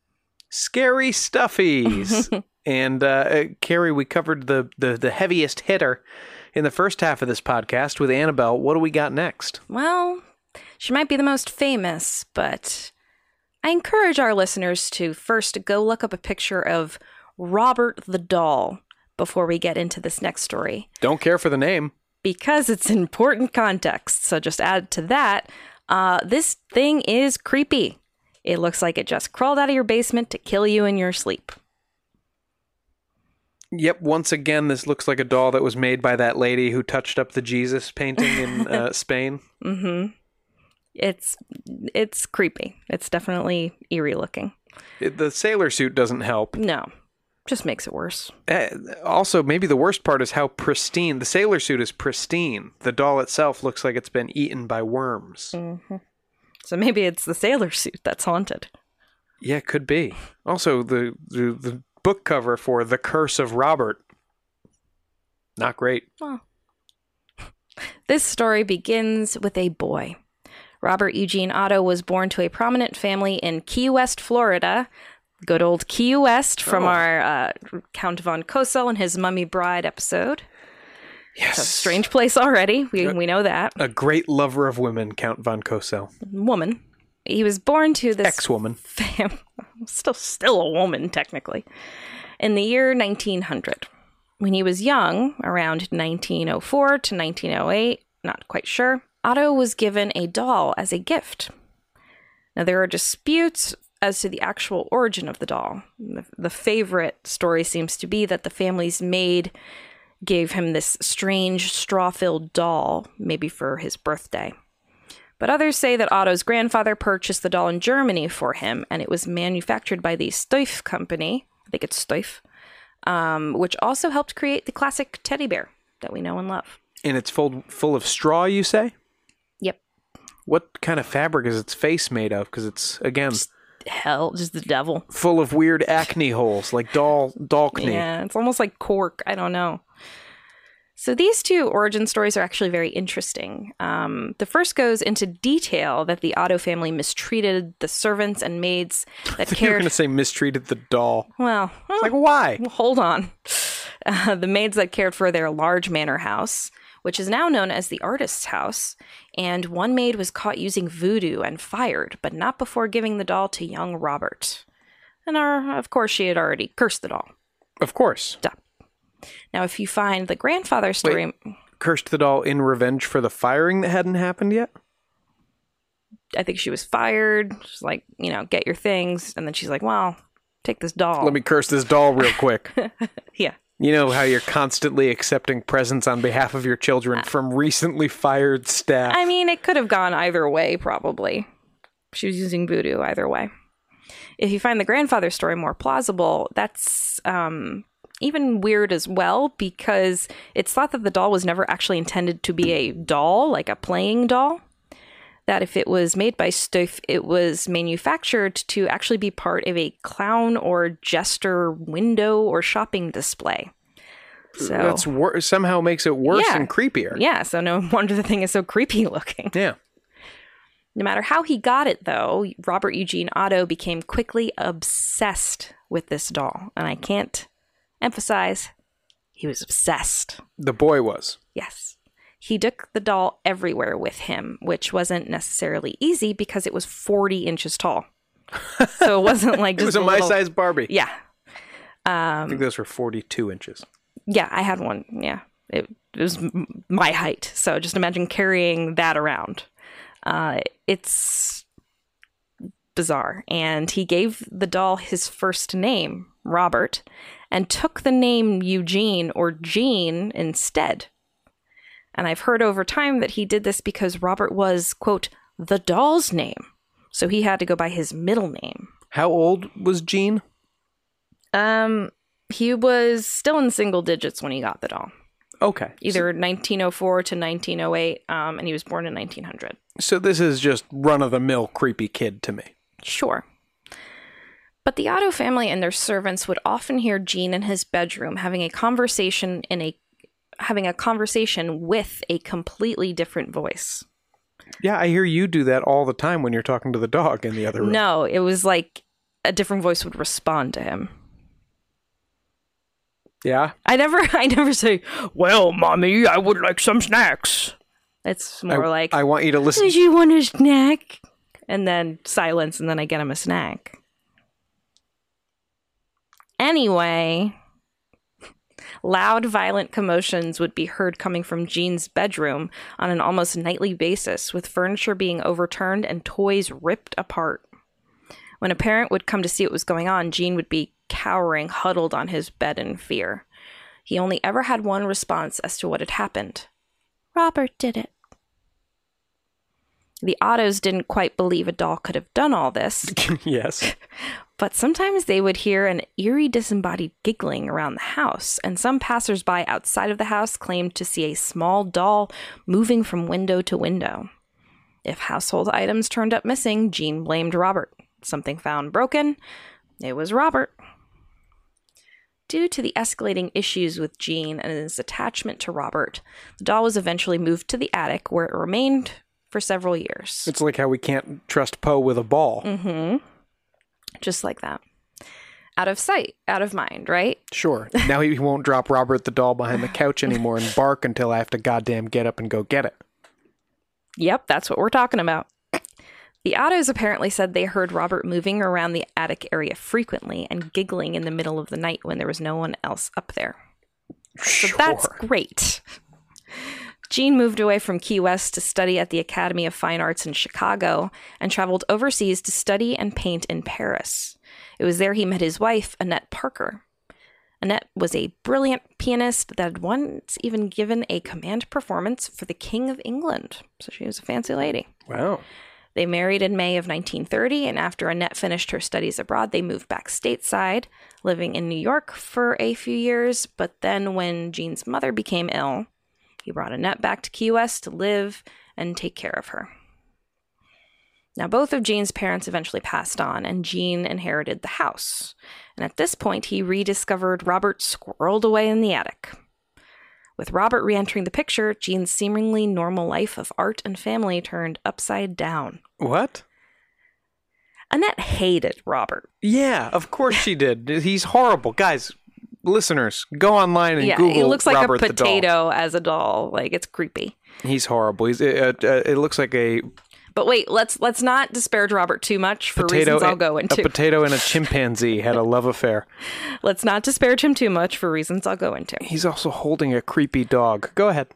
Speaker 2: And Carrie, we covered the heaviest hitter in the first half of this podcast with Annabelle. What do we got next?
Speaker 3: Well, she might be the most famous, but I encourage our listeners to first go look up a picture of Robert the doll before we get into this next story.
Speaker 2: Don't care for the name.
Speaker 3: Because it's important context. So just add to that, this thing is creepy. It looks like it just crawled out of your basement to kill you in your sleep.
Speaker 2: Yep, once again, this looks like a doll that was made by that lady who touched up the Jesus painting in Spain.
Speaker 3: Mm-hmm. It's creepy. It's definitely eerie looking.
Speaker 2: The sailor suit doesn't help.
Speaker 3: No, just makes it worse.
Speaker 2: Also, maybe the worst part is how pristine. The sailor suit is pristine. The doll itself looks like it's been eaten by worms.
Speaker 3: Mm-hmm. So maybe it's the sailor suit that's haunted.
Speaker 2: Yeah, could be. Also, the book cover for The Curse of Robert. Not great.
Speaker 3: Well, this story begins with a boy. Robert Eugene Otto was born to a prominent family in Key West, Florida. Good old Key West from our Count von Cosel and his Mummy Bride episode.
Speaker 2: Yes.
Speaker 3: It's a strange place already. We know that.
Speaker 2: A great lover of women, Count von Cosel.
Speaker 3: Woman. He was born to this
Speaker 2: ex-woman.
Speaker 3: Still a woman, technically. In the year 1900. When he was young, around 1904 to 1908, not quite sure, Otto was given a doll as a gift. Now, there are disputes as to the actual origin of the doll. The favorite story seems to be that the family's maid gave him this strange straw-filled doll, maybe for his birthday. But others say that Otto's grandfather purchased the doll in Germany for him, and it was manufactured by the Steiff company, I think it's Steiff, which also helped create the classic teddy bear that we know and love.
Speaker 2: And it's full of straw, you say?
Speaker 3: Yep.
Speaker 2: What kind of fabric is its face made of? Because it's, again...
Speaker 3: Just the devil.
Speaker 2: Full of weird acne holes, like doll knee.
Speaker 3: Yeah, it's almost like cork. I don't know. So these two origin stories are actually very interesting. The first goes into detail that the Otto family mistreated the servants and maids that cared...
Speaker 2: You're going to say mistreated the doll.
Speaker 3: Well,
Speaker 2: like, why?
Speaker 3: Well, hold on. The maids that cared for their large manor house, which is now known as the artist's house, and one maid was caught using voodoo and fired, but not before giving the doll to young Robert. And of course, she had already cursed the doll.
Speaker 2: Of course.
Speaker 3: Duh. Now, if you find the grandfather story...
Speaker 2: Wait, cursed the doll in revenge for the firing that hadn't happened yet?
Speaker 3: I think she was fired. She's like, get your things. And then she's like, well, take this doll.
Speaker 2: Let me curse this doll real quick.
Speaker 3: Yeah.
Speaker 2: You know how you're constantly accepting presents on behalf of your children from recently fired staff.
Speaker 3: I mean, it could have gone either way, probably. She was using voodoo either way. If you find the grandfather story more plausible, that's even weird as well, because it's thought that the doll was never actually intended to be a doll, like a playing doll. That if it was made by Steiff, it was manufactured to actually be part of a clown or jester window or shopping display. So
Speaker 2: that's somehow makes it worse and creepier.
Speaker 3: Yeah, so no wonder the thing is so creepy looking.
Speaker 2: Yeah.
Speaker 3: No matter how he got it, though, Robert Eugene Otto became quickly obsessed with this doll. And I can't emphasize, he was obsessed.
Speaker 2: The boy was.
Speaker 3: Yes. He took the doll everywhere with him, which wasn't necessarily easy because it was 40 inches tall. So it wasn't like just
Speaker 2: it was a my-sized Barbie.
Speaker 3: Yeah.
Speaker 2: I think those were 42 inches.
Speaker 3: Yeah, I had one. Yeah. It was my height. So just imagine carrying that around. It's bizarre. And he gave the doll his first name, Robert, and took the name Eugene or Gene instead. And I've heard over time that he did this because Robert was, quote, the doll's name. So he had to go by his middle name.
Speaker 2: How old was Gene?
Speaker 3: He was still in single digits when he got the doll.
Speaker 2: Okay.
Speaker 3: Either 1904 to 1908, and he was born in 1900.
Speaker 2: So this is just run-of-the-mill creepy kid to me.
Speaker 3: Sure. But the Otto family and their servants would often hear Gene in his bedroom having a conversation with a completely different voice.
Speaker 2: Yeah, I hear you do that all the time when you're talking to the dog in the other room.
Speaker 3: No, it was like a different voice would respond to him.
Speaker 2: Yeah?
Speaker 3: I never say, "Well, Mommy, I would like some snacks." It's more like,
Speaker 2: I want you to listen.
Speaker 3: "Did you want a snack?" And then silence, and then I get him a snack. Anyway, loud, violent commotions would be heard coming from Gene's bedroom on an almost nightly basis, with furniture being overturned and toys ripped apart. When a parent would come to see what was going on, Gene would be cowering, huddled on his bed in fear. He only ever had one response as to what had happened. "Robert did it." The Ottos didn't quite believe a doll could have done all this.
Speaker 2: Yes.
Speaker 3: But sometimes they would hear an eerie disembodied giggling around the house, and some passersby outside of the house claimed to see a small doll moving from window to window. If household items turned up missing, Gene blamed Robert. Something found broken, it was Robert. Due to the escalating issues with Gene and his attachment to Robert, the doll was eventually moved to the attic, where it remained for several years.
Speaker 2: It's like how we can't trust Poe with a ball.
Speaker 3: Mm-hmm. Just like that. Out of sight, out of mind, right?
Speaker 2: Sure. Now he won't drop Robert the doll behind the couch anymore and bark until I have to goddamn get up and go get it.
Speaker 3: Yep, that's what we're talking about. The Ottos apparently said they heard Robert moving around the attic area frequently and giggling in the middle of the night when there was no one else up there. So that's great. Gene moved away from Key West to study at the Academy of Fine Arts in Chicago and traveled overseas to study and paint in Paris. It was there he met his wife, Annette Parker. Annette was a brilliant pianist that had once even given a command performance for the King of England. So she was a fancy lady.
Speaker 2: Wow.
Speaker 3: They married in May of 1930, and after Annette finished her studies abroad, they moved back stateside, living in New York for a few years. But then when Gene's mother became ill, he brought Annette back to Key West to live and take care of her. Now, both of Gene's parents eventually passed on, and Gene inherited the house. And at this point, he rediscovered Robert squirreled away in the attic. With Robert re-entering the picture, Gene's seemingly normal life of art and family turned upside down.
Speaker 2: What?
Speaker 3: Annette hated Robert.
Speaker 2: Yeah, of course she did. He's horrible. Guys, listeners, go online and Google
Speaker 3: he looks like
Speaker 2: Robert
Speaker 3: a potato as a doll. Like, it's creepy.
Speaker 2: He's horrible. It looks like a...
Speaker 3: But wait, let's not disparage Robert too much for reasons I'll go into.
Speaker 2: A potato and a chimpanzee had a love affair.
Speaker 3: Let's not disparage him too much for reasons I'll go into.
Speaker 2: He's also holding a creepy dog. Go ahead.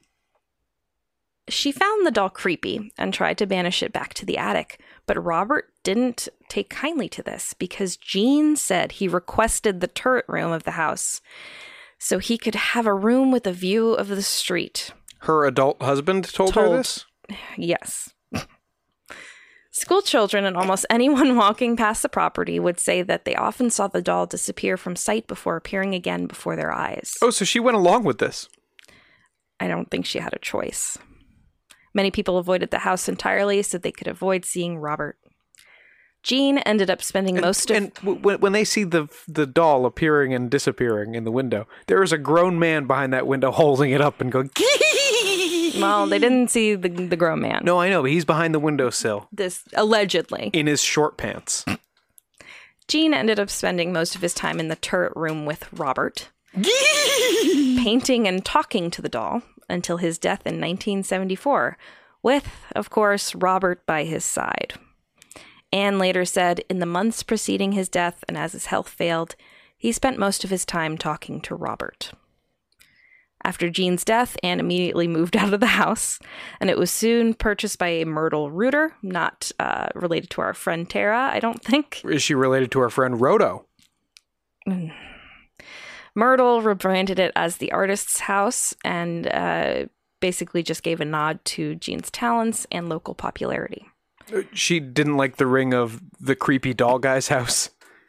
Speaker 3: She found the doll creepy and tried to banish it back to the attic, but Robert didn't take kindly to this because Gene said he requested the turret room of the house so he could have a room with a view of the street.
Speaker 2: Her adult husband told her this?
Speaker 3: Yes. School children and almost anyone walking past the property would say that they often saw the doll disappear from sight before appearing again before their eyes.
Speaker 2: Oh, so she went along with this.
Speaker 3: I don't think she had a choice. Many people avoided the house entirely so they could avoid seeing Robert. Gene ended up spending most of...
Speaker 2: And when they see the doll appearing and disappearing in the window, there is a grown man behind that window holding it up and going...
Speaker 3: Well, they didn't see the grown man.
Speaker 2: No, I know, but he's behind the windowsill.
Speaker 3: This, allegedly.
Speaker 2: In his short pants.
Speaker 3: Gene ended up spending most of his time in the turret room with Robert, painting and talking to the doll until his death in 1974, with, of course, Robert by his side. Anne later said, in the months preceding his death and as his health failed, he spent most of his time talking to Robert. After Gene's death, Anne immediately moved out of the house, and it was soon purchased by a Myrtle Reuter, not related to our friend Tara, I don't think.
Speaker 2: Is she related to our friend Roto?
Speaker 3: Myrtle rebranded it as the Artist's House and basically just gave a nod to Gene's talents and local popularity.
Speaker 2: She didn't like the ring of the creepy doll guy's house?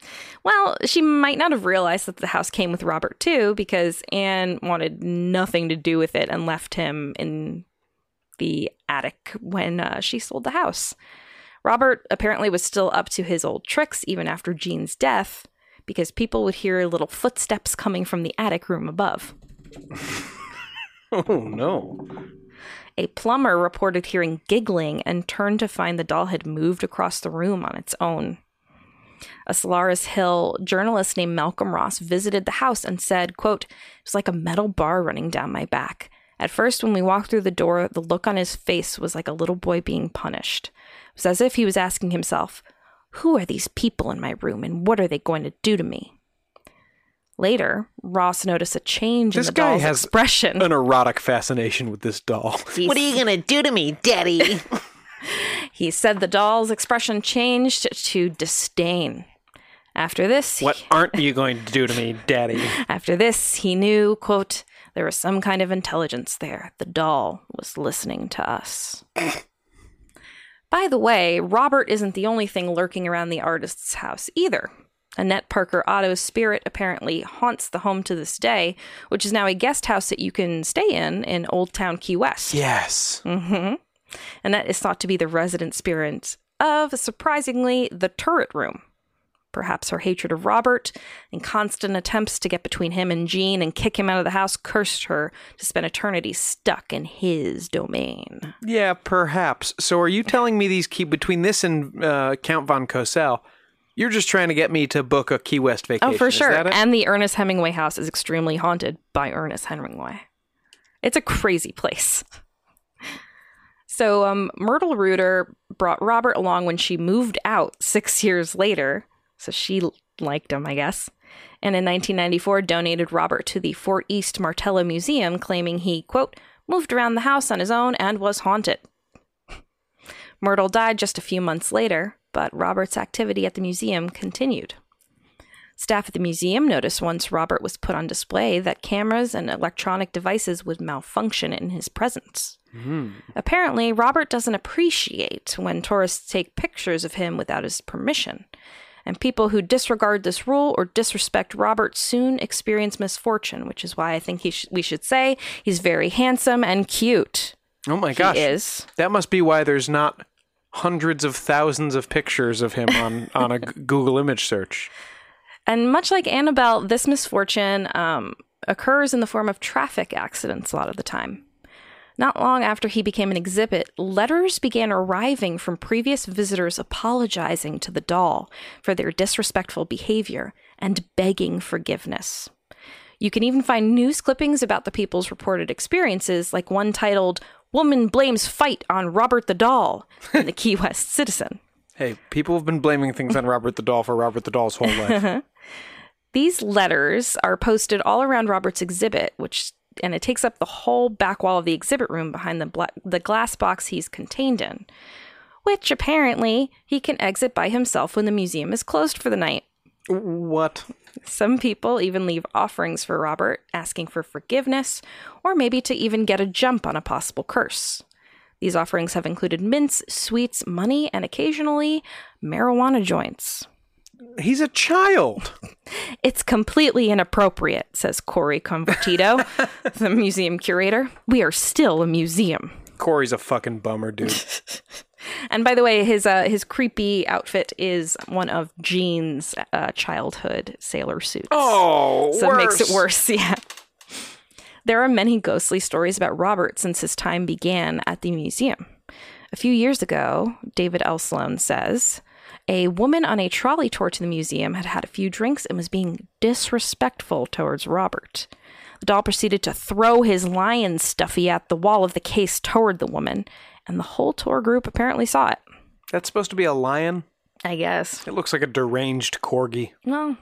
Speaker 3: Well, she might not have realized that the house came with Robert, too, because Anne wanted nothing to do with it and left him in the attic when she sold the house. Robert apparently was still up to his old tricks even after Jean's death, because people would hear little footsteps coming from the attic room above.
Speaker 2: Oh, no.
Speaker 3: A plumber reported hearing giggling and turned to find the doll had moved across the room on its own. A Solaris Hill journalist named Malcolm Ross visited the house and said, quote, "It was like a metal bar running down my back. At first, when we walked through the door, the look on his face was like a little boy being punished. It was as if he was asking himself, who are these people in my room and what are they going to do to me?" Later, Ross noticed a change in the doll's expression.
Speaker 2: An erotic fascination with this doll.
Speaker 8: What are you going to do to me, Daddy?
Speaker 3: He said the doll's expression changed to disdain. After this...
Speaker 2: What aren't you going to do to me, Daddy?
Speaker 3: After this, he knew, quote, there was some kind of intelligence there. The doll was listening to us. By the way, Robert isn't the only thing lurking around the artist's house either. Annette Parker Otto's spirit apparently haunts the home to this day, which is now a guest house that you can stay in Old Town Key West.
Speaker 2: Yes.
Speaker 3: Mm-hmm. Annette is thought to be the resident spirit of, surprisingly, the turret room. Perhaps her hatred of Robert and constant attempts to get between him and Jean and kick him out of the house cursed her to spend eternity stuck in his domain.
Speaker 2: Yeah, perhaps. So are you telling me these between this and Count von Cosel, you're just trying to get me to book a Key West vacation?
Speaker 3: Oh, for sure.
Speaker 2: Is that it?
Speaker 3: And the Ernest Hemingway house is extremely haunted by Ernest Hemingway. It's a crazy place. So Myrtle Reuter brought Robert along when she moved out 6 years later. So she liked him, I guess. And in 1994, donated Robert to the Fort East Martello Museum, claiming he, quote, moved around the house on his own and was haunted. Myrtle died just a few months later, but Robert's activity at the museum continued. Staff at the museum noticed once Robert was put on display that cameras and electronic devices would malfunction in his presence. Apparently, Robert doesn't appreciate when tourists take pictures of him without his permission. And people who disregard this rule or disrespect Robert soon experience misfortune, which is why I think we should say he's very handsome and cute.
Speaker 2: Oh my gosh.
Speaker 3: He is.
Speaker 2: That must be why there's not hundreds of thousands of pictures of him on a Google image search.
Speaker 3: And much like Annabelle, this misfortune occurs in the form of traffic accidents a lot of the time. Not long after he became an exhibit, letters began arriving from previous visitors apologizing to the doll for their disrespectful behavior and begging forgiveness. You can even find news clippings about the people's reported experiences, like one titled, "Woman Blames Fight on Robert the Doll" in the Key West Citizen.
Speaker 2: Hey, people have been blaming things on Robert the Doll for Robert the Doll's whole life.
Speaker 3: These letters are posted all around Robert's exhibit, and it takes up the whole back wall of the exhibit room behind the glass box he's contained in, which apparently he can exit by himself when the museum is closed for the night.
Speaker 2: What?
Speaker 3: Some people even leave offerings for Robert, asking for forgiveness, or maybe to even get a jump on a possible curse. These offerings have included mints, sweets, money, and occasionally marijuana joints.
Speaker 2: He's a child.
Speaker 3: It's completely inappropriate, says Corey Convertito, the museum curator. We are still a museum.
Speaker 2: Corey's a fucking bummer, dude.
Speaker 3: And by the way, his creepy outfit is one of Jean's childhood sailor suits.
Speaker 2: Oh,
Speaker 3: so
Speaker 2: worse.
Speaker 3: It makes it worse, yeah. There are many ghostly stories about Robert since his time began at the museum. A few years ago, David L. Sloan says, a woman on a trolley tour to the museum had had a few drinks and was being disrespectful towards Robert. The doll proceeded to throw his lion stuffy at the wall of the case toward the woman, and the whole tour group apparently saw it.
Speaker 2: That's supposed to be a lion?
Speaker 3: I guess.
Speaker 2: It looks like a deranged corgi.
Speaker 3: Well,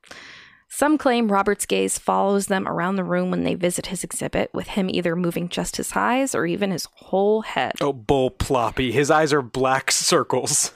Speaker 3: some claim Robert's gaze follows them around the room when they visit his exhibit, with him either moving just his eyes or even his whole head.
Speaker 2: Oh, bull ploppy. His eyes are black circles.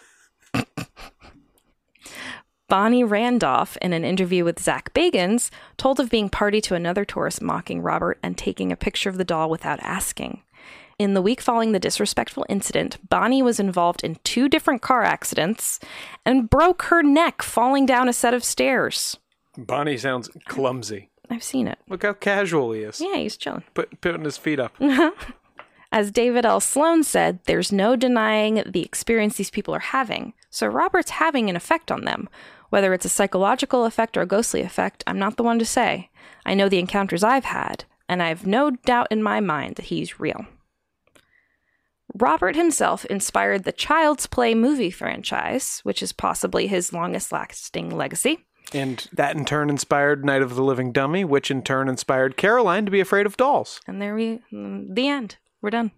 Speaker 3: Bonnie Randolph, in an interview with Zach Bagans, told of being party to another tourist mocking Robert and taking a picture of the doll without asking. In the week following the disrespectful incident, Bonnie was involved in 2 different car accidents and broke her neck falling down a set of stairs.
Speaker 2: Bonnie sounds clumsy.
Speaker 3: I've seen it.
Speaker 2: Look how casual he is.
Speaker 3: Yeah, he's chilling.
Speaker 2: Putting his feet up.
Speaker 3: As David L. Sloan said, there's no denying the experience these people are having. So Robert's having an effect on them. Whether it's a psychological effect or a ghostly effect, I'm not the one to say. I know the encounters I've had, and I have no doubt in my mind that he's real. Robert himself inspired the Child's Play movie franchise, which is possibly his longest-lasting legacy.
Speaker 2: And that in turn inspired Night of the Living Dummy, which in turn inspired Caroline to be afraid of dolls.
Speaker 3: And the end. We're done.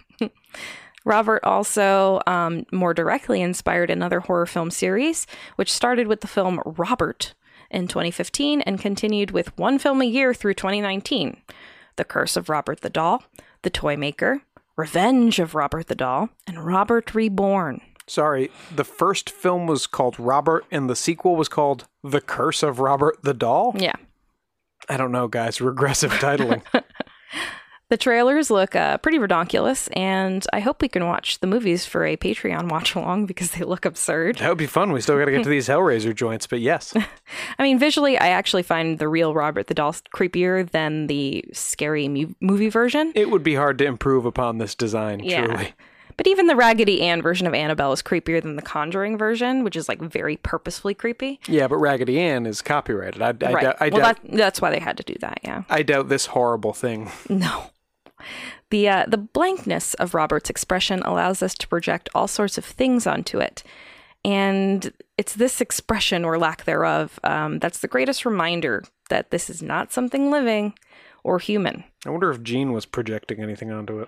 Speaker 3: Robert also more directly inspired another horror film series, which started with the film Robert in 2015 and continued with one film a year through 2019. The Curse of Robert the Doll, The Toy Maker, Revenge of Robert the Doll, and Robert Reborn.
Speaker 2: Sorry, the first film was called Robert and the sequel was called The Curse of Robert the Doll?
Speaker 3: Yeah.
Speaker 2: I don't know, guys. Regressive titling.
Speaker 3: The trailers look pretty redonkulous, and I hope we can watch the movies for a Patreon watch-along because they look absurd.
Speaker 2: That would be fun. We still got to get to these Hellraiser joints, but yes.
Speaker 3: I mean, visually, I actually find the real Robert the Doll creepier than the scary movie version.
Speaker 2: It would be hard to improve upon this design,
Speaker 3: yeah.
Speaker 2: truly.
Speaker 3: But even the Raggedy Ann version of Annabelle is creepier than the Conjuring version, which is like very purposefully creepy.
Speaker 2: Yeah, but Raggedy Ann is copyrighted. I
Speaker 3: Right. That's why they had to do that, yeah.
Speaker 2: I doubt this horrible thing.
Speaker 3: No. The blankness of Robert's expression allows us to project all sorts of things onto it. And it's this expression or lack thereof that's the greatest reminder that this is not something living or human.
Speaker 2: I wonder if Gene was projecting anything onto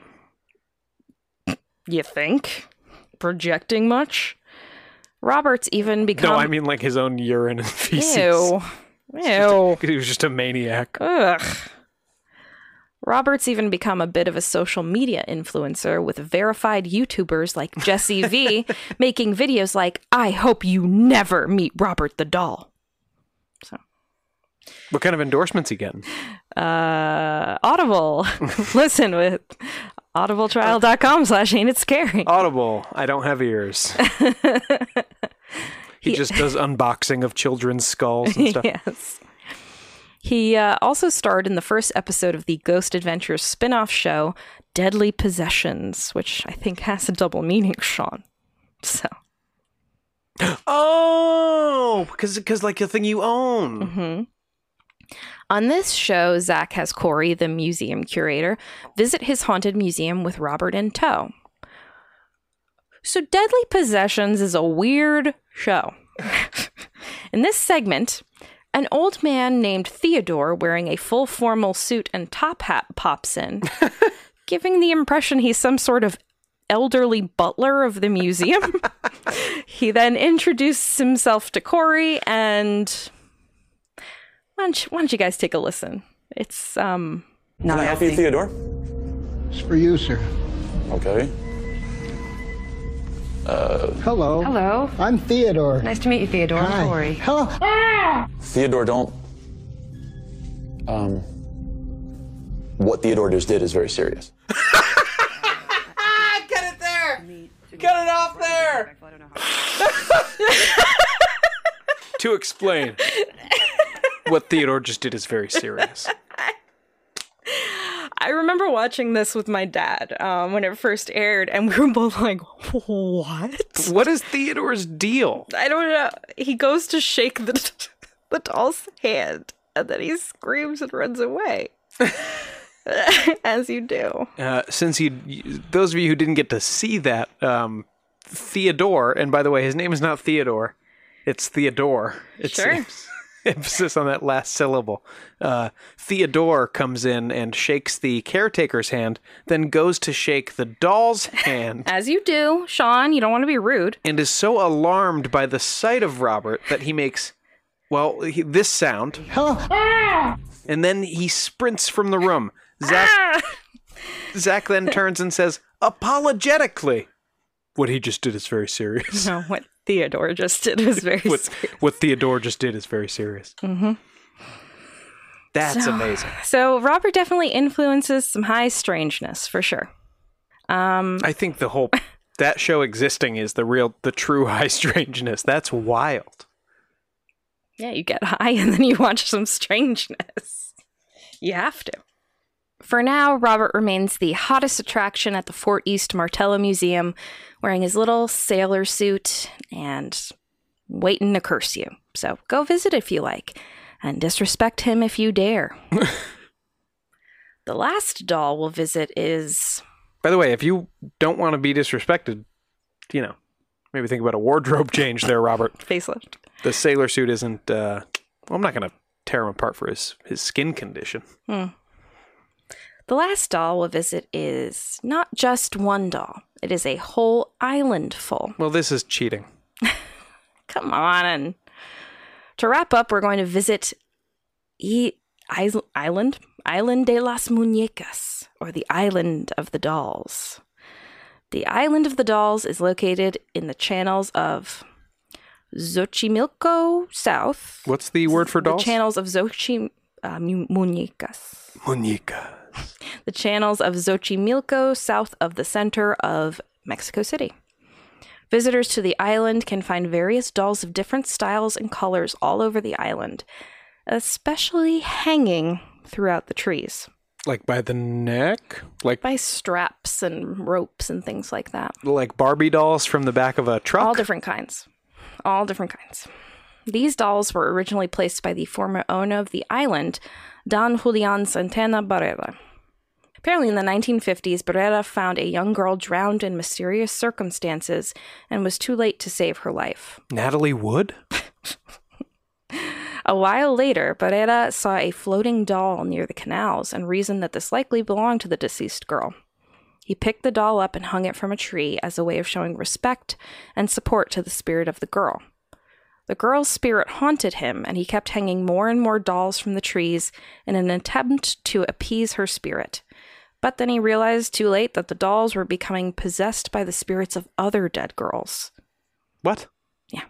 Speaker 2: it.
Speaker 3: You think? Projecting much? Robert's even become...
Speaker 2: No, I mean like his own urine and feces.
Speaker 3: Ew. Ew.
Speaker 2: He was just a maniac.
Speaker 3: Ugh. Robert's even become a bit of a social media influencer with verified YouTubers like Jessie V making videos like, I hope you never meet Robert the Doll. So,
Speaker 2: what kind of endorsements he getting?
Speaker 3: Audible. Listen with audibletrial.com/ain't it scary.
Speaker 2: Audible. I don't have ears. He just does unboxing of children's skulls and stuff.
Speaker 3: Yes. He also starred in the first episode of the Ghost Adventures spin-off show, Deadly Possessions, which I think has a double meaning, Sean. So.
Speaker 2: Oh, because like a thing you own.
Speaker 3: Mm-hmm. On this show, Zach has Corey, the museum curator, visit his haunted museum with Robert in tow. So Deadly Possessions is a weird show. In this segment, an old man named Theodore wearing a full formal suit and top hat pops in, giving the impression he's some sort of elderly butler of the museum. He then introduces himself to Corey, and why don't you guys take a listen? It's,
Speaker 9: Can I help you, Theodore?
Speaker 10: It's for you, sir.
Speaker 9: Okay.
Speaker 10: Hello.
Speaker 11: Hello.
Speaker 10: I'm Theodore.
Speaker 11: Nice to meet you, Theodore.
Speaker 10: Hi.
Speaker 11: I'm Corey.
Speaker 10: Hello.
Speaker 9: Theodore, don't... What Theodore just did is very serious.
Speaker 2: Get it there! Get it off there! To explain, what Theodore just did is very serious.
Speaker 3: I remember watching this with my dad when it first aired, and we were both like, what?
Speaker 2: What is Theodore's deal?
Speaker 3: I don't know. He goes to shake the doll's hand, and then he screams and runs away. As you do.
Speaker 2: Since those of you who didn't get to see that, Theodore, and by the way, his name is not Theodore, it's Theodore.
Speaker 3: Sure.
Speaker 2: Emphasis on that last syllable. Theodore comes in and shakes the caretaker's hand, then goes to shake the doll's hand.
Speaker 3: As you do, Sean, you don't want to be rude.
Speaker 2: And is so alarmed by the sight of Robert that he makes, this sound.
Speaker 10: Hello.
Speaker 2: And then he sprints from the room. Zach then turns and says, apologetically, what he just did is very serious.
Speaker 3: No, what Theodore just did was very serious.
Speaker 2: What Theodore just did is very serious.
Speaker 3: Mm-hmm.
Speaker 2: That's amazing.
Speaker 3: So Robert definitely influences some high strangeness, for sure.
Speaker 2: I think that show existing is the true high strangeness. That's wild.
Speaker 3: Yeah, you get high and then you watch some strangeness. You have to. For now, Robert remains the hottest attraction at the Fort East Martello Museum, wearing his little sailor suit and waiting to curse you. So go visit if you like, and disrespect him if you dare. The last doll we'll visit is...
Speaker 2: By the way, if you don't want to be disrespected, maybe think about a wardrobe change there, Robert.
Speaker 3: Facelift.
Speaker 2: The sailor suit isn't... I'm not going to tear him apart for his skin condition.
Speaker 3: The last doll we'll visit is not just one doll. It is a whole island full.
Speaker 2: Well, this is cheating.
Speaker 3: Come on. To wrap up, we're going to visit Island de las Muñecas, or the Island of the Dolls. The Island of the Dolls is located in the channels of Xochimilco South.
Speaker 2: What's the word for dolls?
Speaker 3: The channels of Muñecas.
Speaker 2: Muñecas.
Speaker 3: The channels of Xochimilco south of the center of Mexico City. Visitors to the island can find various dolls of different styles and colors all over the island, especially hanging throughout the trees.
Speaker 2: Like by the neck? Like
Speaker 3: by straps and ropes and things like that.
Speaker 2: Like Barbie dolls from the back of a truck?
Speaker 3: All different kinds. These dolls were originally placed by the former owner of the island, Don Julian Santana Barrera. Apparently in the 1950s, Barrera found a young girl drowned in mysterious circumstances and was too late to save her life.
Speaker 2: Natalie Wood?
Speaker 3: A while later, Barrera saw a floating doll near the canals and reasoned that this likely belonged to the deceased girl. He picked the doll up and hung it from a tree as a way of showing respect and support to the spirit of the girl. The girl's spirit haunted him, and he kept hanging more and more dolls from the trees in an attempt to appease her spirit. But then he realized too late that the dolls were becoming possessed by the spirits of other dead girls.
Speaker 2: What?
Speaker 3: Yeah.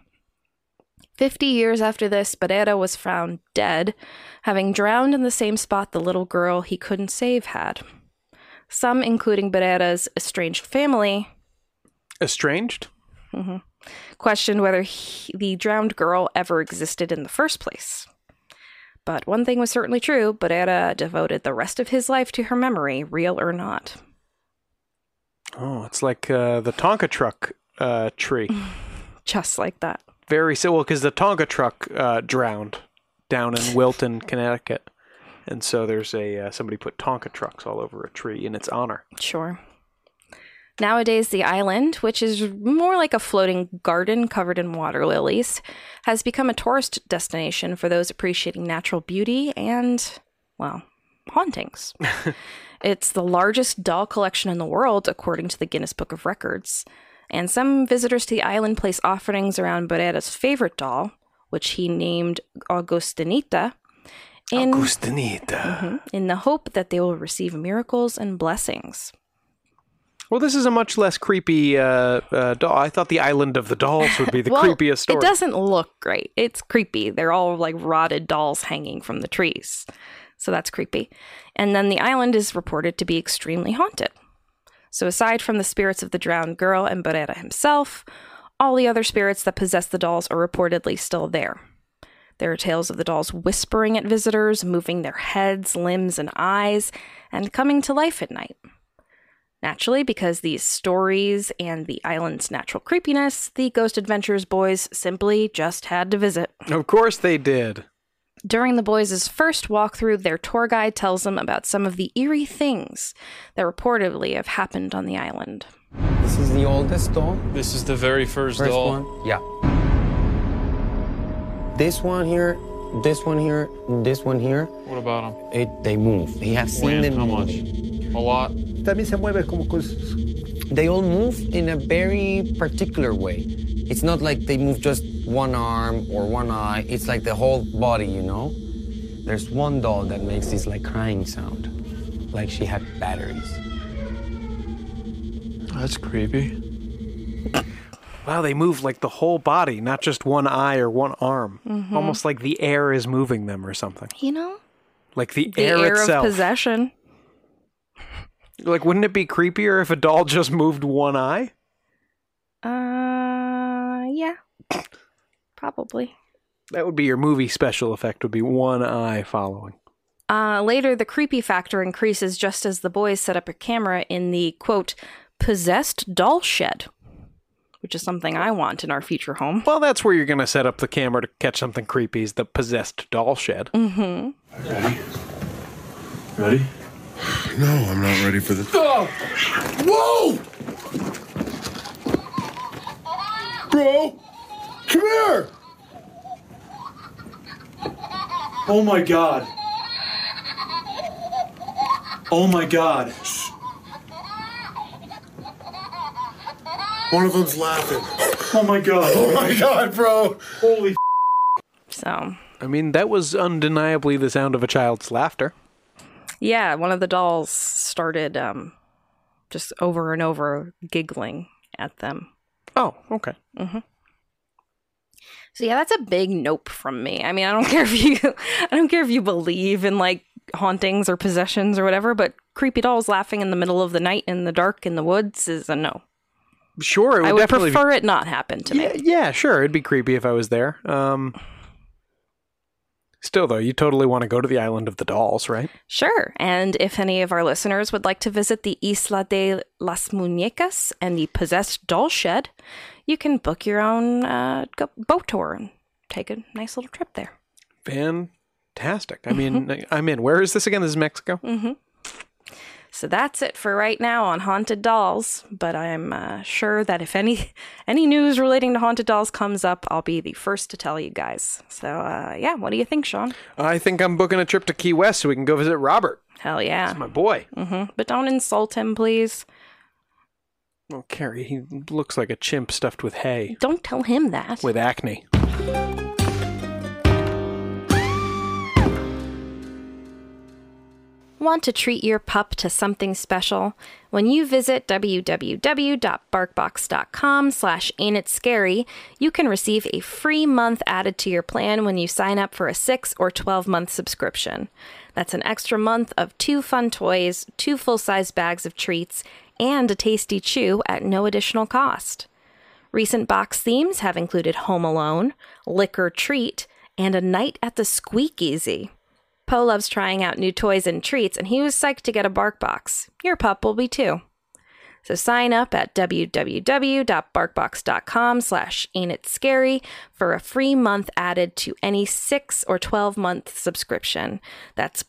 Speaker 3: 50 years after this, Barrera was found dead, having drowned in the same spot the little girl he couldn't save had. Some, including Barrera's estranged family...
Speaker 2: Estranged?
Speaker 3: Mm-hmm. Questioned whether the drowned girl ever existed in the first place. But one thing was certainly true, Barrera devoted the rest of his life to her memory, real or not.
Speaker 2: Oh, it's like the Tonka truck tree.
Speaker 3: Just like that.
Speaker 2: Very simple, because the Tonka truck drowned down in Wilton, Connecticut. And so there's somebody put Tonka trucks all over a tree in its honor.
Speaker 3: Sure. Nowadays, the island, which is more like a floating garden covered in water lilies, has become a tourist destination for those appreciating natural beauty and, well, hauntings. It's the largest doll collection in the world, according to the Guinness Book of Records. And some visitors to the island place offerings around Barrera's favorite doll, which he named Augustinita, in the hope that they will receive miracles and blessings.
Speaker 2: Well, this is a much less creepy doll. I thought the Island of the Dolls would be the creepiest story.
Speaker 3: It doesn't look great. It's creepy. They're all like rotted dolls hanging from the trees. So that's creepy. And then the island is reported to be extremely haunted. So aside from the spirits of the drowned girl and Barrera himself, all the other spirits that possess the dolls are reportedly still there. There are tales of the dolls whispering at visitors, moving their heads, limbs, and eyes, and coming to life at night. Naturally, because these stories and the island's natural creepiness, the Ghost Adventures boys simply just had to visit.
Speaker 2: Of course they did.
Speaker 3: During the boys' first walkthrough, their tour guide tells them about some of the eerie things that reportedly have happened on the island.
Speaker 11: This is the oldest doll.
Speaker 12: This is the very first doll.
Speaker 11: One? Yeah. This one here, this one here, this one here.
Speaker 12: What about them?
Speaker 11: They move. They have seen them
Speaker 12: How
Speaker 11: move.
Speaker 12: much? A lot?
Speaker 10: También se mueve como cosas.
Speaker 11: They all move in a very particular way. It's not like they move just one arm or one eye. It's like the whole body, you know? There's one doll that makes this like crying sound, like she had batteries.
Speaker 12: That's creepy.
Speaker 2: Wow, they move like the whole body, not just one eye or one arm.
Speaker 3: Mm-hmm.
Speaker 2: Almost like the air is moving them or something.
Speaker 3: You know?
Speaker 2: Like the
Speaker 3: The
Speaker 2: air
Speaker 3: air
Speaker 2: itself.
Speaker 3: of possession.
Speaker 2: Like, wouldn't it be creepier if a doll just moved one eye?
Speaker 3: Yeah. Probably.
Speaker 2: That would be your movie special effect, would be one eye following.
Speaker 3: Later, the creepy factor increases just as the boys set up a camera in the, quote, possessed doll shed, which is something I want in our future home.
Speaker 2: Well, that's where you're going to set up the camera to catch something creepy, is the possessed doll shed.
Speaker 3: Mm-hmm.
Speaker 13: Ready? Ready? No, I'm not ready for this. Oh! Whoa! Bro! Come here!
Speaker 12: Oh my god. Oh my god.
Speaker 13: One of them's laughing.
Speaker 12: Oh my god.
Speaker 13: Oh my god, bro!
Speaker 12: Holy
Speaker 3: So.
Speaker 2: I mean, that was undeniably the sound of a child's laughter.
Speaker 3: Yeah, one of the dolls started just over and over giggling at them.
Speaker 2: Oh, okay.
Speaker 3: Mm-hmm. So yeah, that's a big nope from me. I mean, I don't care if you believe in like hauntings or possessions or whatever, but creepy dolls laughing in the middle of the night in the dark in the woods is a no.
Speaker 2: Sure,
Speaker 3: I would prefer it not happen to me.
Speaker 2: Yeah, sure, it'd be creepy if I was there. Still, though, you totally want to go to the Island of the Dolls, right?
Speaker 3: Sure. And if any of our listeners would like to visit the Isla de las Muñecas and the Possessed Doll Shed, you can book your own boat tour and take a nice little trip there.
Speaker 2: Fantastic. I mean, I'm in. Where is this again? This is Mexico?
Speaker 3: Mm-hmm. So that's it for right now on Haunted Dolls, but I'm sure that if any news relating to Haunted Dolls comes up, I'll be the first to tell you guys. So, yeah, what do you think, Sean?
Speaker 2: I think I'm booking a trip to Key West so we can go visit Robert.
Speaker 3: Hell yeah.
Speaker 2: That's my boy.
Speaker 3: Mm-hmm. But don't insult him, please.
Speaker 2: Oh, Carrie, he looks like a chimp stuffed with hay.
Speaker 3: Don't tell him that.
Speaker 2: With acne.
Speaker 3: Want to treat your pup to something special? When you visit www.barkbox.com/ain'titscary, you can receive a free month added to your plan when you sign up for a 6 or 12-month subscription. That's an extra month of 2 fun toys, 2 full-size bags of treats, and a tasty chew at no additional cost. Recent box themes have included Home Alone, Lick or Treat, and A Night at the Squeakeasy. Poe loves trying out new toys and treats, and he was psyched to get a BarkBox. Your pup will be too. So sign up at www.barkbox.com/ain'titscary for a free month added to any 6 or 12-month subscription. That's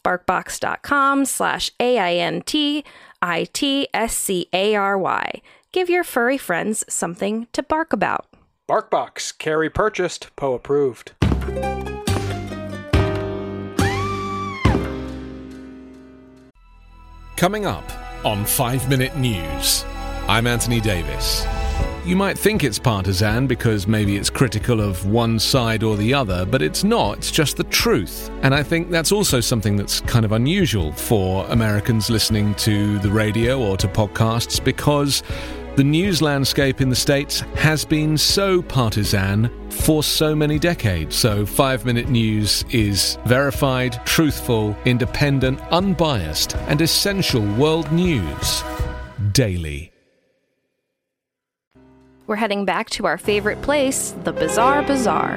Speaker 3: barkbox.com/AINTITSCARY. Give your furry friends something to bark about.
Speaker 2: BarkBox. Carrie purchased. Poe approved.
Speaker 14: Coming up on 5 Minute News, I'm Anthony Davis. You might think it's partisan because maybe it's critical of one side or the other, but it's not, it's just the truth. And I think that's also something that's kind of unusual for Americans listening to the radio or to podcasts, because the news landscape in the States has been so partisan for so many decades. So 5 Minute News is verified, truthful, independent, unbiased, and essential world news daily.
Speaker 3: We're heading back to our favorite place, the Bizarre Bazaar.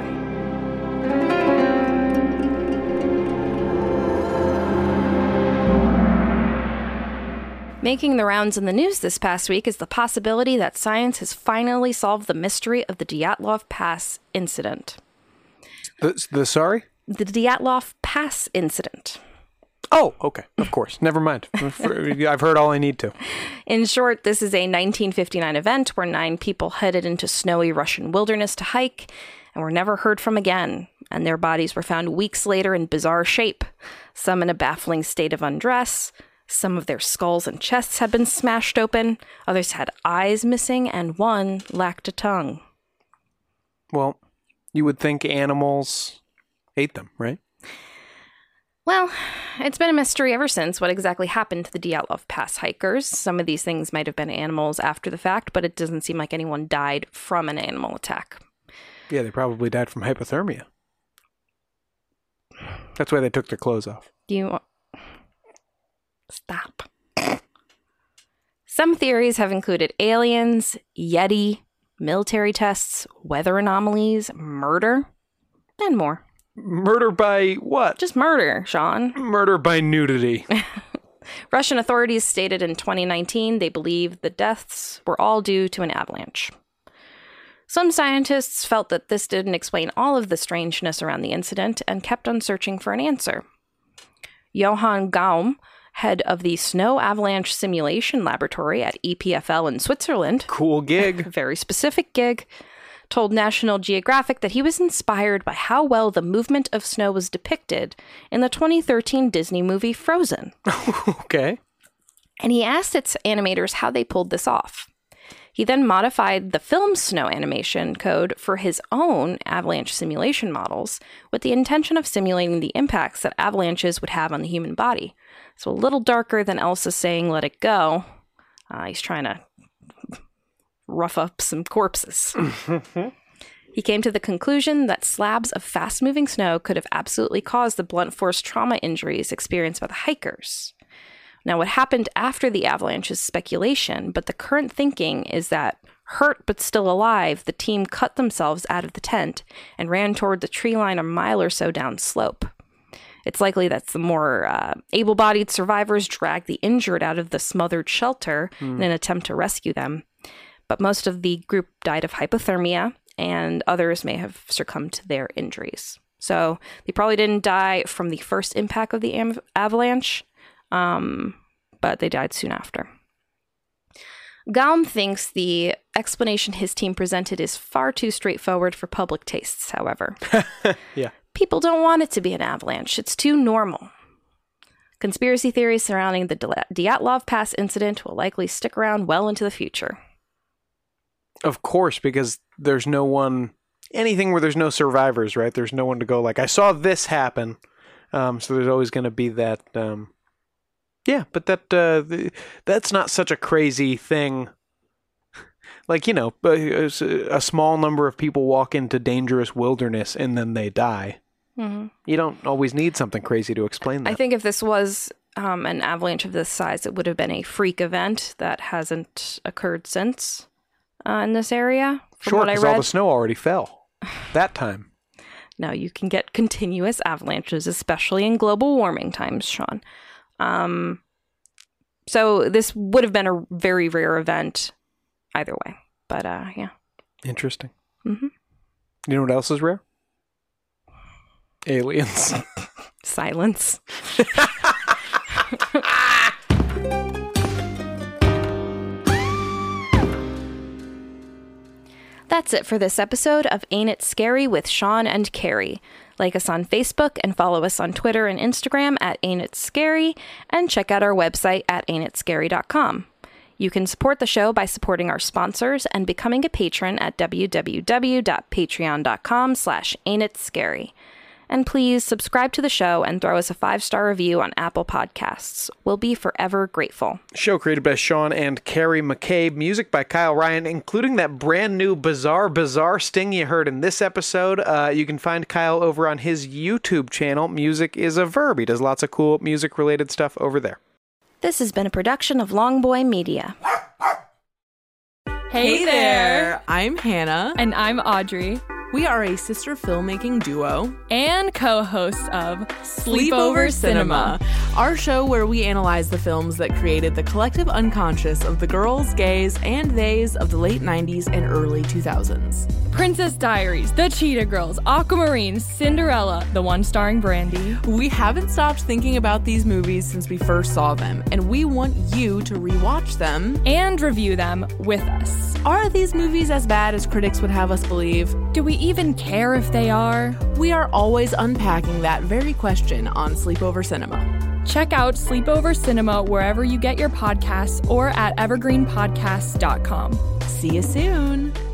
Speaker 3: Making the rounds in the news this past week is the possibility that science has finally solved the mystery of the Dyatlov Pass incident.
Speaker 2: Sorry?
Speaker 3: The Dyatlov Pass incident.
Speaker 2: Oh, okay. Of course. Never mind. I've heard all I need to.
Speaker 3: In short, this is a 1959 event where 9 people headed into snowy Russian wilderness to hike and were never heard from again. And their bodies were found weeks later in bizarre shape, some in a baffling state of undress. Some of their skulls and chests had been smashed open, others had eyes missing, and one lacked a tongue.
Speaker 2: Well, you would think animals ate them, right?
Speaker 3: Well, it's been a mystery ever since what exactly happened to the Dyatlov Pass hikers. Some of these things might have been animals after the fact, but it doesn't seem like anyone died from an animal attack.
Speaker 2: Yeah, they probably died from hypothermia. That's why they took their clothes off.
Speaker 3: Stop. Some theories have included aliens, Yeti, military tests, weather anomalies, murder, and more.
Speaker 2: Murder by what?
Speaker 3: Just murder, Sean.
Speaker 2: Murder by nudity.
Speaker 3: Russian authorities stated in 2019 they believe the deaths were all due to an avalanche. Some scientists felt that this didn't explain all of the strangeness around the incident and kept on searching for an answer. Johann Gaum, head of the Snow Avalanche Simulation Laboratory at EPFL in Switzerland.
Speaker 2: Cool gig.
Speaker 3: Very specific gig. Told National Geographic that he was inspired by how well the movement of snow was depicted in the 2013 Disney movie Frozen.
Speaker 2: Okay.
Speaker 3: And he asked its animators how they pulled this off. He then modified the film's snow animation code for his own avalanche simulation models with the intention of simulating the impacts that avalanches would have on the human body. So a little darker than Elsa saying, "Let it go." He's trying to rough up some corpses. He came to the conclusion that slabs of fast-moving snow could have absolutely caused the blunt force trauma injuries experienced by the hikers. Now, what happened after the avalanche is speculation, but the current thinking is that, hurt but still alive, the team cut themselves out of the tent and ran toward the tree line a mile or so down slope. It's likely that the more able-bodied survivors dragged the injured out of the smothered shelter in an attempt to rescue them. But most of the group died of hypothermia, and others may have succumbed to their injuries. So they probably didn't die from the first impact of the avalanche, but they died soon after. Gaum thinks the explanation his team presented is far too straightforward for public tastes, however.
Speaker 2: Yeah.
Speaker 3: People don't want it to be an avalanche. It's too normal. Conspiracy theories surrounding the Dyatlov Pass incident will likely stick around well into the future.
Speaker 2: Of course, because there's no one, anything where there's no survivors, right? There's no one to go like, I saw this happen. So there's always going to be that, yeah, but that's not such a crazy thing. Like, you know, a small number of people walk into dangerous wilderness and then they die. Mm-hmm. You don't always need something crazy to explain that.
Speaker 3: I think if this was an avalanche of this size, it would have been a freak event that hasn't occurred since in this area.
Speaker 2: Sure, because all the snow already fell that time.
Speaker 3: No, you can get continuous avalanches, especially in global warming times, Sean. So this would have been a very rare event either way. But, yeah. Interesting.
Speaker 2: Mm-hmm. You know what else is rare? Aliens.
Speaker 3: Silence. That's it for this episode of Ain't It Scary with Sean and Carrie. Like us on Facebook and follow us on Twitter and Instagram at Ain't It Scary, and check out our website at ain'titscary.com. You can support the show by supporting our sponsors and becoming a patron at www.patreon.com/ain'titscary. And please subscribe to the show and throw us a 5-star review on Apple Podcasts. We'll be forever grateful.
Speaker 2: Show created by Sean and Carrie McCabe. Music by Kyle Ryan, including that brand new bizarre sting you heard in this episode. You can find Kyle over on his YouTube channel. Music is a Verb. He does lots of cool music-related stuff over there.
Speaker 3: This has been a production of Longboy Media.
Speaker 15: Hey there! I'm Hannah.
Speaker 16: And I'm Audrey.
Speaker 15: We are a sister filmmaking duo
Speaker 16: and co-hosts of Sleepover Cinema,
Speaker 15: our show where we analyze the films that created the collective unconscious of the girls, gays, and theys of the late 90s and early 2000s.
Speaker 16: Princess Diaries, The Cheetah Girls, Aquamarine, Cinderella, the one starring Brandy.
Speaker 15: We haven't stopped thinking about these movies since we first saw them, and we want you to rewatch them
Speaker 16: and review them with us.
Speaker 15: Are these movies as bad as critics would have us believe?
Speaker 16: Do we even care if they are?
Speaker 15: We are always unpacking that very question on Sleepover Cinema.
Speaker 16: Check out Sleepover Cinema wherever you get your podcasts or at evergreenpodcasts.com.
Speaker 15: See you soon.